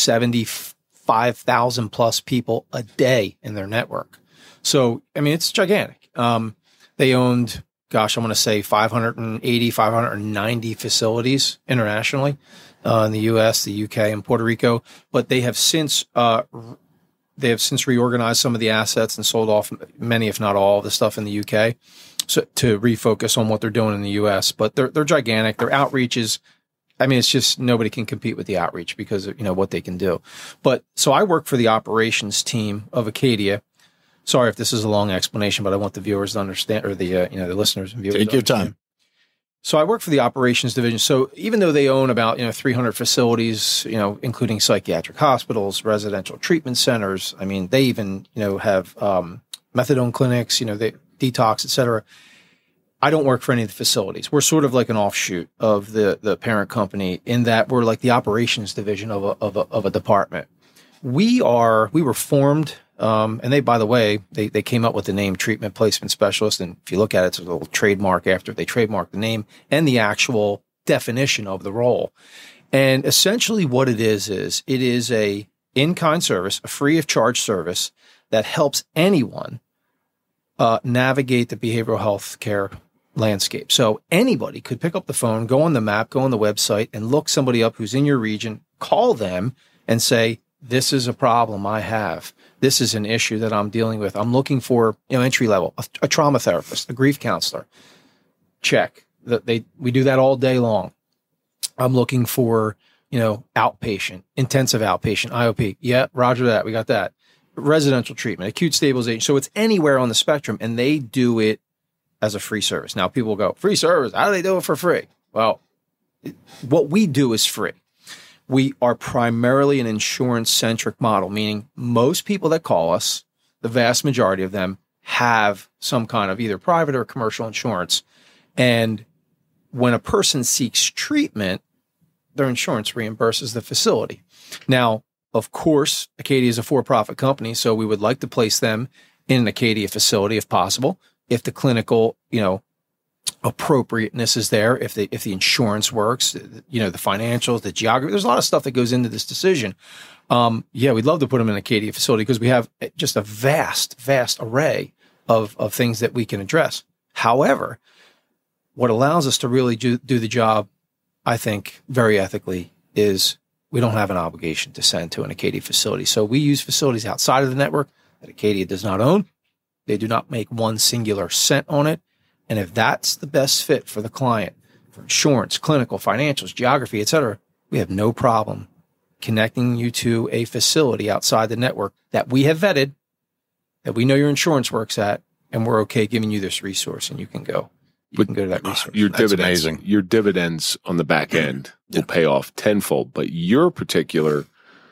seventy-five thousand plus people a day in their network. So, I mean, it's gigantic. Um, they owned, gosh, I'm going to say five hundred eighty, five hundred ninety facilities internationally uh, in the U S, the U K, and Puerto Rico. But they have since uh, they have since reorganized some of the assets and sold off many, if not all, of the stuff in the U K, so to refocus on what they're doing in the U S. But they're they're gigantic. Their outreach is, I mean, it's just nobody can compete with the outreach because of, you know, what they can do. But so I work for the operations team of Acadia. Sorry if this is a long explanation, but I want the viewers to understand, or the uh, you know the listeners and viewers. Take to your understand. time. So I work for the operations division. So even though they own about you know three hundred facilities, you know, including psychiatric hospitals, residential treatment centers. I mean, they even you know have um, methadone clinics, you know, they detox, et cetera. I don't work for any of the facilities. We're sort of like an offshoot of the the parent company in that we're like the operations division of a of a, of a department. We are we were formed. Um, and they, by the way, they, they came up with the name Treatment Placement Specialist. And if you look at it, it's a little trademark after they trademarked the name and the actual definition of the role. And essentially what it is, is it is a in-kind service, a free of charge service that helps anyone uh, navigate the behavioral health care landscape. So anybody could pick up the phone, go on the map, go on the website and look somebody up who's in your region, call them and say, this is a problem I have. This is an issue that I'm dealing with. I'm looking for, you know, entry level, a, a trauma therapist, a grief counselor. Check that they, we do that all day long. I'm looking for, you know, outpatient, intensive outpatient, I O P. Yeah, roger that. We got that. Residential treatment, acute stabilization. So it's anywhere on the spectrum and they do it as a free service. Now people go, free service. How do they do it for free? Well, what we do is free. We are primarily an insurance-centric model, meaning most people that call us, the vast majority of them, have some kind of either private or commercial insurance. And when a person seeks treatment, their insurance reimburses the facility. Now, of course, Acadia is a for-profit company, so we would like to place them in an Acadia facility if possible. If the clinical, you know, appropriateness is there, if the if the insurance works, you know, the financials, the geography, there's a lot of stuff that goes into this decision. Um, yeah, we'd love to put them in an Acadia facility because we have just a vast, vast array of of things that we can address. However, what allows us to really do, do the job, I think, very ethically, is we don't have an obligation to send to an Acadia facility. So we use facilities outside of the network that Acadia does not own. They do not make one singular cent on it. And if that's the best fit for the client, for insurance, clinical, financials, geography, et cetera, we have no problem connecting you to a facility outside the network that we have vetted, that we know your insurance works at, and we're okay giving you this resource and you can go. You But can go to that resource. Your That's dividends, amazing. your dividends on the back end will pay off tenfold. But your particular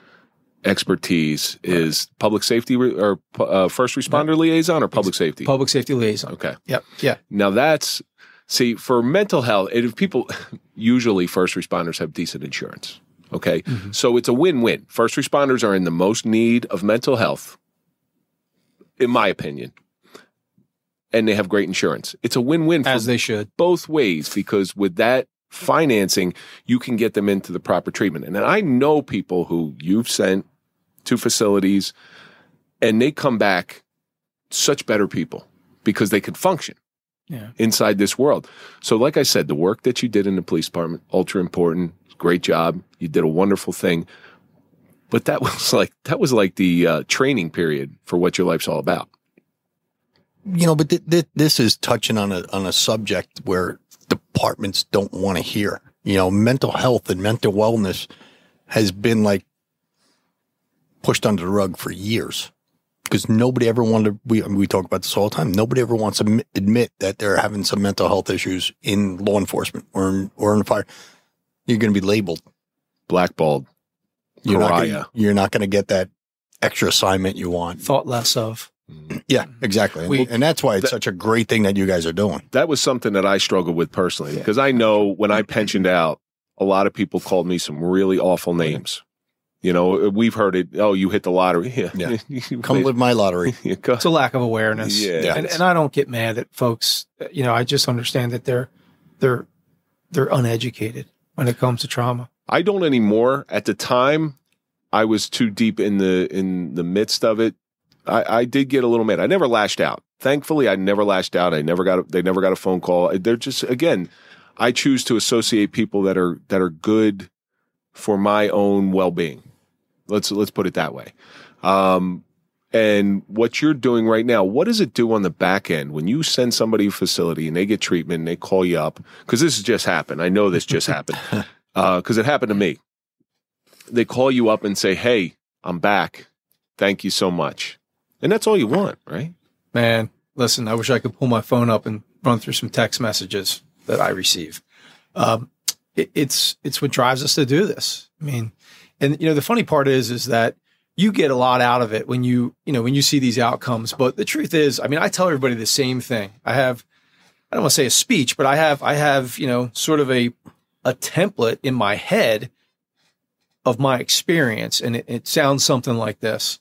expertise is public safety re- or uh, first responder liaison or public safety? Public safety liaison. Okay. Yep. Yeah. Now that's, see, for mental health, if people, usually first responders have decent insurance. Okay. Mm-hmm. So it's a win-win. First responders are in the most need of mental health, in my opinion, and they have great insurance. It's a win-win for As they should. both ways, because with that financing, you can get them into the proper treatment. And I know people who you've sent to facilities and they come back such better people because they could function yeah. inside this world. So like I said, the work that you did in the police department, ultra important, great job. You did a wonderful thing. But that was like, that was like the uh, training period for what your life's all about. You know, but th- th- this is touching on a on a subject where departments don't want to hear. You know, mental health and mental wellness has been like pushed under the rug for years because nobody ever wanted to, we, we talk about this all the time. Nobody ever wants to m- admit that they're having some mental health issues in law enforcement or in, or in the fire. You're going to be labeled. Blackballed. You're not Pariah. gonna, you're not going to get that extra assignment you want. Thought less of. Yeah, exactly. And, We- and that's why it's that- such a great thing that you guys are doing. That was something that I struggled with personally because I know when I pensioned out, a lot of people called me some really awful names. You know, we've heard it. Oh, you hit the lottery. Yeah. Yeah. You Come played- live my lottery. you go- It's a lack of awareness. Yeah. And, and I don't get mad at folks. You know, I just understand that they're they're they're uneducated when it comes to trauma. I don't anymore. At the time, I was too deep in the in the midst of it. I, I did get a little mad. I never lashed out. Thankfully, I never lashed out. I never got. A, they never got a phone call. They're just again. I choose to associate people that are that are good for my own well being. Let's let's put it that way. Um, and what you're doing right now, what does it do on the back end when you send somebody to a facility and they get treatment and they call you up? Because this has just happened. I know this just happened because uh, it happened to me. They call you up and say, "Hey, I'm back. Thank you so much." And that's all you want, right? Man, listen, I wish I could pull my phone up and run through some text messages that I receive. Um, it, it's it's what drives us to do this. I mean, and you know, the funny part is, is that you get a lot out of it when you, you know, when you see these outcomes. But the truth is, I mean, I tell everybody the same thing. I have, I don't want to say a speech, but I have, I have, you know, sort of a a template in my head of my experience, and it, it sounds something like this.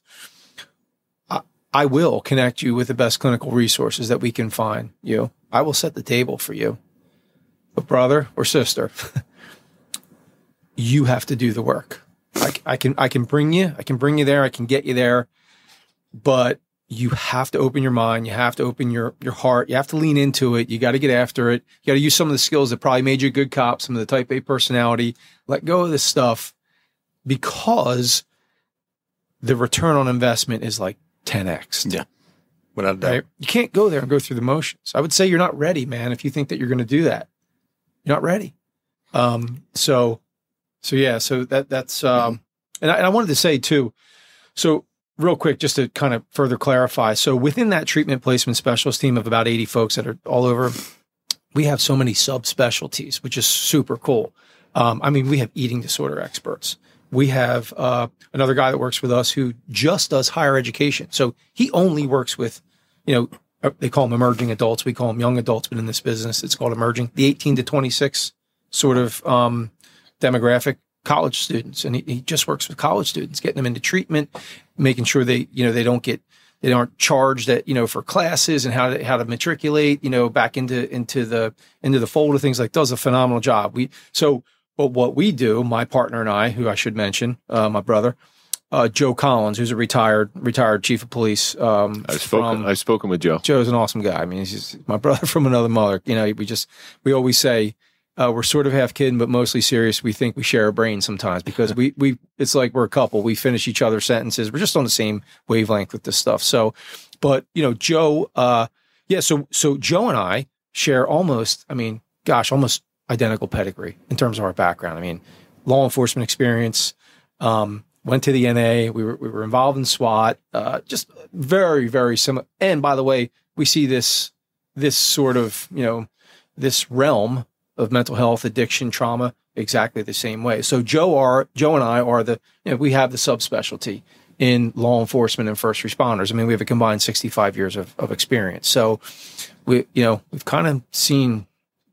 I will connect you with the best clinical resources that we can find you. I will set the table for you. But brother or sister, you have to do the work. I, I can, I can bring you, I can bring you there. I can get you there, but you have to open your mind. You have to open your, your heart. You have to lean into it. You got to get after it. You got to use some of the skills that probably made you a good cop, some of the type A personality. Let go of this stuff because the return on investment is like ten X. Yeah. Without a doubt. Right? You can't go there and go through the motions. I would say you're not ready, man, if you think that you're going to do that. You're not ready. Um, so, so yeah, so that, that's, um, and I, and I wanted to say too, so real quick, just to kind of further clarify. So within that treatment placement specialist team of about eighty folks that are all over, we have so many subspecialties, which is super cool. Um, I mean, we have eating disorder experts. We have uh, another guy that works with us who just does higher education. So he only works with, you know, they call them emerging adults. We call them young adults, but in this business, it's called emerging. The eighteen to twenty-six sort of um, demographic, college students. And he, he just works with college students, getting them into treatment, making sure they, you know, they don't get, they aren't charged at, you know, for classes and how to, how to matriculate, you know, back into, into the, into the fold of things. Like, does a phenomenal job. We, so, But what we do, my partner and I, who I should mention, uh, my brother, uh, Joe Collins, who's a retired retired chief of police. Um, I've spoken. from- I've spoken with Joe. Joe's an awesome guy. I mean, he's just my brother from another mother. You know, we just we always say uh, we're sort of half kidding, but mostly serious. We think we share a brain sometimes because we we it's like we're a couple. We finish each other's sentences. We're just on the same wavelength with this stuff. So, but you know, Joe, uh, yeah. So so Joe and I share almost. I mean, gosh, almost identical pedigree in terms of our background. I mean, law enforcement experience, um, went to the N A, we were, we were involved in SWAT, uh, just very, very similar. And by the way, we see this, this sort of, you know, this realm of mental health, addiction, trauma, exactly the same way. So Joe are, Joe and I are the, you know, we have the subspecialty in law enforcement and first responders. I mean, we have a combined sixty-five years of, of experience. So we, you know, we've kind of seen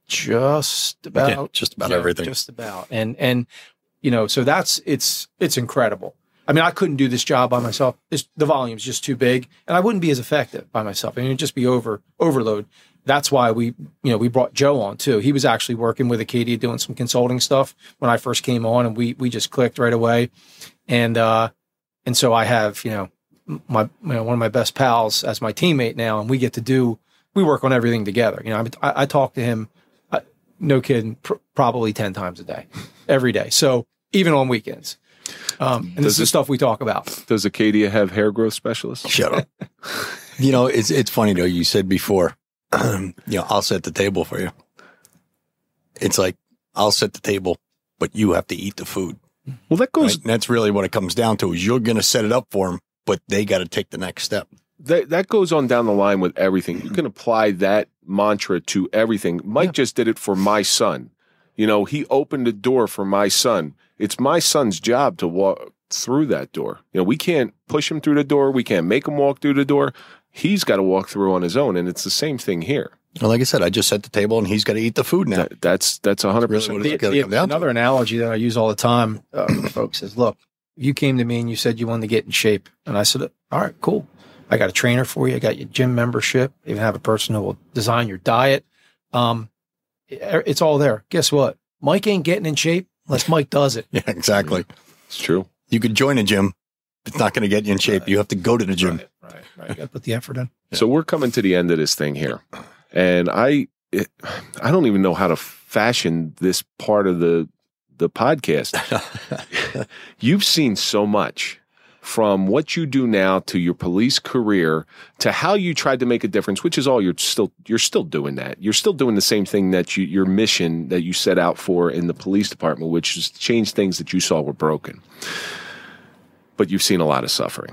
just about, Yeah, just about yeah, everything. just about. And, and, you know, so that's, it's, it's incredible. I mean, I couldn't do this job by myself. It's, the volume's just too big and I wouldn't be as effective by myself. I mean, it'd just be over, overload. that's why we, you know, we brought Joe on too. He was actually working with Acadia doing some consulting stuff when I first came on, and we we just clicked right away. And uh, and so I have, you know, my you know, one of my best pals as my teammate now, and we get to do we work on everything together. You know, I, I talk to him, uh, no kidding, pr- probably ten times a day, every day. So even on weekends. Um, and this is the stuff we talk about. Does Acadia have hair growth specialists? Shut up. You know, it's it's funny though. You said before, you know, I'll set the table for you. It's like I'll set the table, but you have to eat the food. Well, that goes. Right? That's really what it comes down to. Is you're going to set it up for them, but they got to take the next step. That that goes on down the line with everything. You can apply that mantra to everything. Mike yeah. just did it for my son. You know, he opened the door for my son. It's my son's job to walk through that door. You know, we can't push him through the door. We can't make him walk through the door. He's got to walk through on his own, and it's the same thing here. Well, like I said, I just set the table, and he's got to eat the food now. That, that's that's one hundred percent. Really the, the, another analogy that I use all the time, uh, folks, is, look, you came to me and you said you wanted to get in shape. And I said, all right, cool. I got a trainer for you. I got your gym membership. Even have a person who will design your diet. Um, it's all there. Guess what? Mike ain't getting in shape unless Mike does it. Yeah, exactly. It's true. You could join a gym. It's not going to get you in shape. Right. You have to go to the gym. Right, right, right. You got to put the effort in. Yeah. So we're coming to the end of this thing here. And I it, I don't even know how to fashion this part of the the podcast. You've seen so much, from what you do now to your police career to how you tried to make a difference, which is all you're still you're still doing that. You're still doing the same thing that you your mission that you set out for in the police department, which is to change things that you saw were broken. But you've seen a lot of suffering.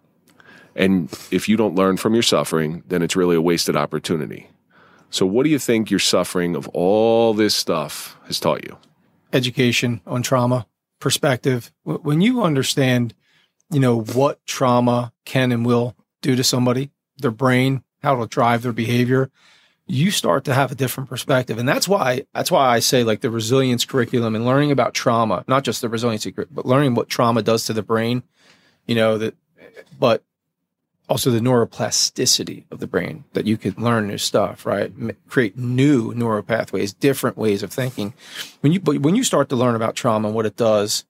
And if you don't learn from your suffering, then it's really a wasted opportunity. So what do you think your suffering of all this stuff has taught you? Education on trauma, perspective. When you understand, you know, what trauma can and will do to somebody, their brain, how it'll drive their behavior, you start to have a different perspective. And that's why, that's why I say, like, the resilience curriculum and learning about trauma, not just the resiliency, but learning what trauma does to the brain, you know, that, but also the neuroplasticity of the brain, that you could learn new stuff, right? M- create new neural pathways, different ways of thinking. When you, but when you start to learn about trauma and what it does,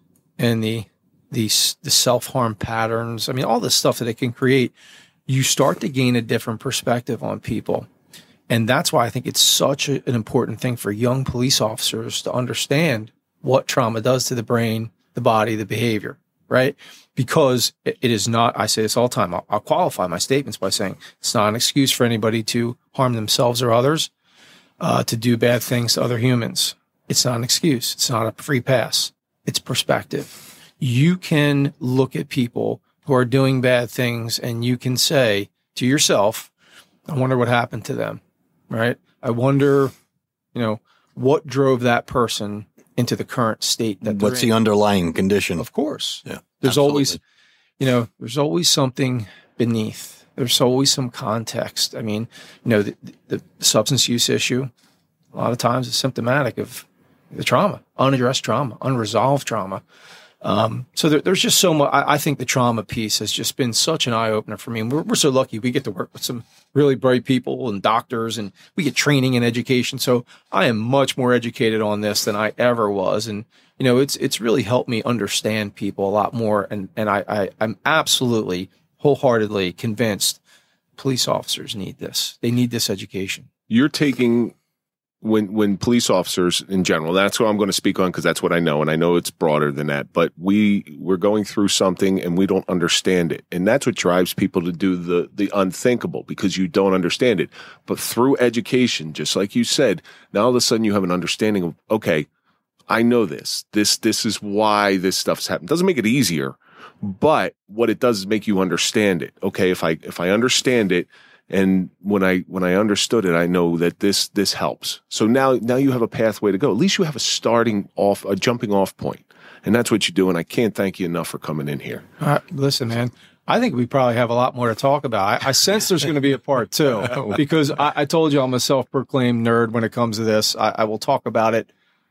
and the, the, the self-harm patterns, I mean, all the stuff that it can create, you start to gain a different perspective on people. And that's why I think it's such a, an important thing for young police officers to understand what trauma does to the brain, the body, the behavior, right? Because it, it is not, I say this all the time, I'll, I'll qualify my statements by saying it's not an excuse for anybody to harm themselves or others, uh, to do bad things to other humans. It's not an excuse. It's not a free pass. It's perspective. You can look at people who are doing bad things and you can say to yourself, I wonder what happened to them. Right? I wonder, you know, what drove that person into the current state that they're What's in. the underlying condition? Of course. Yeah. There's absolutely. always, you know, there's always something beneath. There's always some context. I mean, you know, the, the substance use issue, a lot of times is symptomatic of the trauma, unaddressed trauma, unresolved trauma. Um, so there, there's just so much. I, I think the trauma piece has just been such an eye opener for me. And we're, we're so lucky. We get to work with some really bright people and doctors, and we get training and education. So I am much more educated on this than I ever was. And, you know, it's, it's really helped me understand people a lot more. And, and I, I, I'm absolutely wholeheartedly convinced police officers need this. They need this education. You're taking When when police officers in general, that's what I'm going to speak on because that's what I know, and I know it's broader than that, but we, we're going through something and we don't understand it. And that's what drives people to do the, the unthinkable, because you don't understand it. But through education, just like you said, now all of a sudden you have an understanding of, okay, I know this. This this is why this stuff's happening. Doesn't make it easier, but what it does is make you understand it. Okay, if I if I understand it, and when I when I understood it, I know that this this helps. So now now you have a pathway to go. At least you have a starting off, a jumping off point, and that's what you do. And I can't thank you enough for coming in here. Uh, listen, man, I think we probably have a lot more to talk about. I, I sense there's going to be a part two because I, I told you I'm a self-proclaimed nerd when it comes to this. I, I will talk about it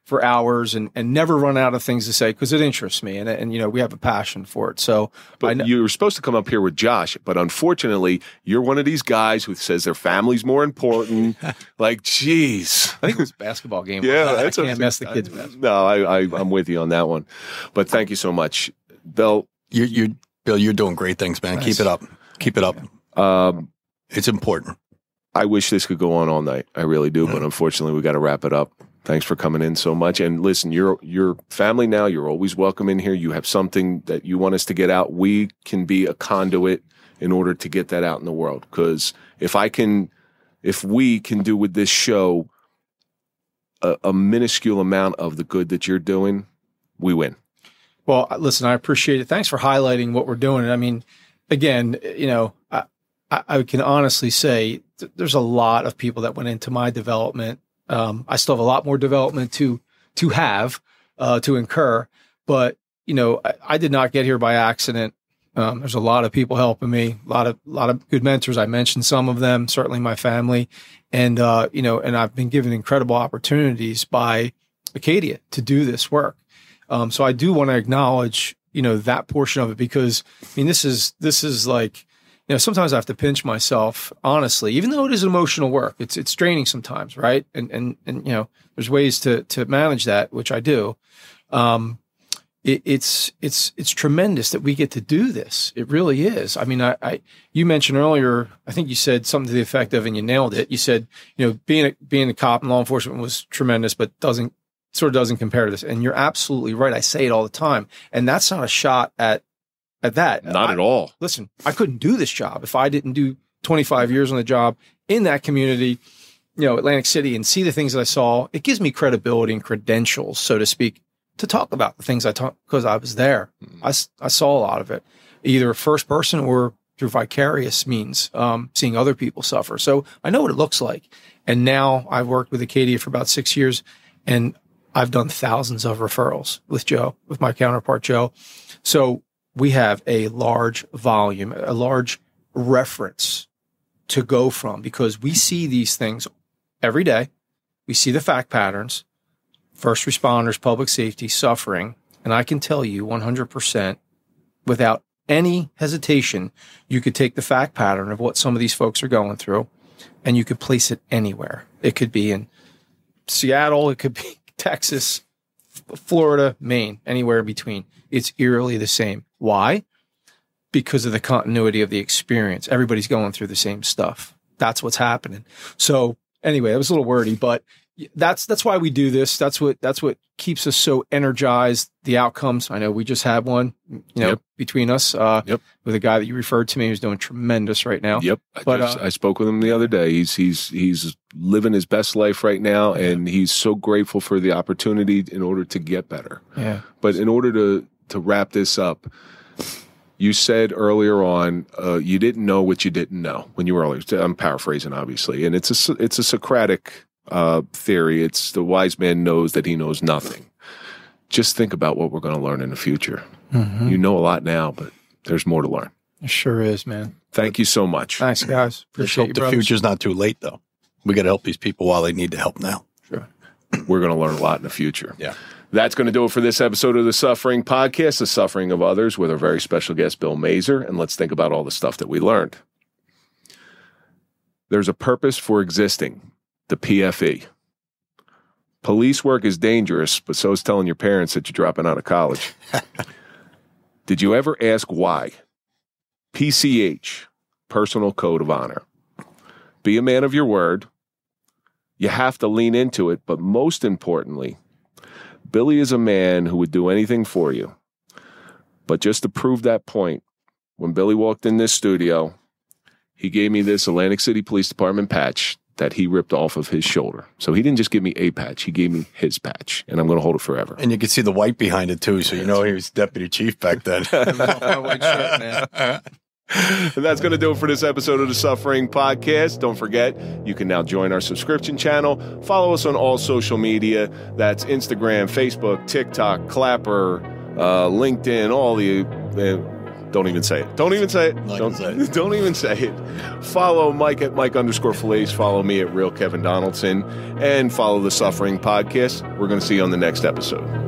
for hours and, and never run out of things to say because it interests me. And, and, you know, we have a passion for it. So, but I know- you were supposed to come up here with Josh, but unfortunately, you're one of these guys who says their family's more important. Like, geez. I think it was a basketball game. Yeah, I that's can't a, mess the kids' basketball. No, I, I, I'm with you on that one. But thank you so much, Bill. You, you, Bill, you're doing great things, man. Nice. Keep it up. Keep it up. Um, It's important. I wish this could go on all night. I really do, but unfortunately, we got to wrap it up. Thanks for coming in so much. And listen, you're you're family now. You're always welcome in here. You have something that you want us to get out. We can be a conduit in order to get that out in the world. Because if I can, if we can do with this show a, a minuscule amount of the good that you're doing, we win. Well, listen, I appreciate it. Thanks for highlighting what we're doing. I mean, again, you know, I, I can honestly say th- there's a lot of people that went into my development. Um, I still have a lot more development to to have, uh, to incur. But, you know, I, I did not get here by accident. Um, there's a lot of people helping me, a lot of lot of good mentors. I mentioned some of them, certainly my family. And, uh, you know, and I've been given incredible opportunities by Acadia to do this work. Um, so I do want to acknowledge, you know, that portion of it because, I mean, this is this is like, you know, sometimes I have to pinch myself, honestly, even though it is emotional work. It's it's draining sometimes, right? And and and you know, there's ways to to manage that, which I do. Um, it, it's it's it's tremendous that we get to do this. It really is. I mean, I, I you mentioned earlier, I think you said something to the effect of, and you nailed it. You said, you know, being a, being a cop in law enforcement was tremendous, but doesn't sort of doesn't compare to this. And you're absolutely right. I say it all the time, and that's not a shot at. At that. Not I, at all. Listen, I couldn't do this job if I didn't do twenty-five years on the job in that community, you know, Atlantic City, and see the things that I saw. It gives me credibility and credentials, so to speak, to talk about the things I talk because I was there. Mm-hmm. I, I saw a lot of it, either first person or through vicarious means, um, seeing other people suffer. So I know what it looks like. And now I've worked with Acadia for about six years, and I've done thousands of referrals with Joe, with my counterpart, Joe. So we have a large volume, a large reference to go from because we see these things every day. We see the fact patterns, first responders, public safety, suffering. And I can tell you one hundred percent without any hesitation, you could take the fact pattern of what some of these folks are going through and you could place it anywhere. It could be in Seattle. It could be Texas, Florida, Maine, anywhere in between. It's eerily the same. Why? Because of the continuity of the experience. Everybody's going through the same stuff. That's what's happening. So anyway, it was a little wordy, but that's that's why we do this. That's what that's what keeps us so energized. The outcomes. I know we just had one, you know, Yep. between us, uh, Yep. with a guy that you referred to me who's doing tremendous right now. Yep. I, But, just, uh, I spoke with him the other day. He's he's he's living his best life right now, and he's so grateful for the opportunity in order to get better. Yeah. But in order to to wrap this up, you said earlier on uh, you didn't know what you didn't know when you were earlier. I'm paraphrasing, obviously, and it's a it's a Socratic uh, theory. It's the wise man knows that he knows nothing. Just think about what we're going to learn in the future. Mm-hmm. You know a lot now, but there's more to learn. It sure is, man. Thank you so much. Thanks, guys. Let's Appreciate hope you, the brothers. future's not too late, though. We got to help these people while they need the help now. Sure. We're going to learn a lot in the future. Yeah. That's going to do it for this episode of The Suffering Podcast, The Suffering of Others, with our very special guest, Bill Mazer. And let's think about all the stuff that we learned. There's a purpose for existing, the P F E. Police work is dangerous, but so is telling your parents that you're dropping out of college. Did you ever ask why? P C H, Personal Code of Honor. Be a man of your word. You have to lean into it, but most importantly, Billy is a man who would do anything for you. But just to prove that point, when Billy walked in this studio, he gave me this Atlantic City Police Department patch that he ripped off of his shoulder. So he didn't just give me a patch, he gave me his patch, and I'm going to hold it forever. And you can see the white behind it, too, so you know he was deputy chief back then. My white shirt, man. And that's going to do it for this episode of The Suffering Podcast. Don't forget, you can now join our subscription channel. Follow us on all social media. That's Instagram, Facebook, TikTok, Clapper, uh, LinkedIn, all the uh, Don't even say it. Don't even say it. Not Don't, gonna say it. don't even say it. Follow Mike at Mike underscore Fillets. Follow me at Real Kevin Donaldson. And follow the Suffering Podcast. We're going to see you on the next episode.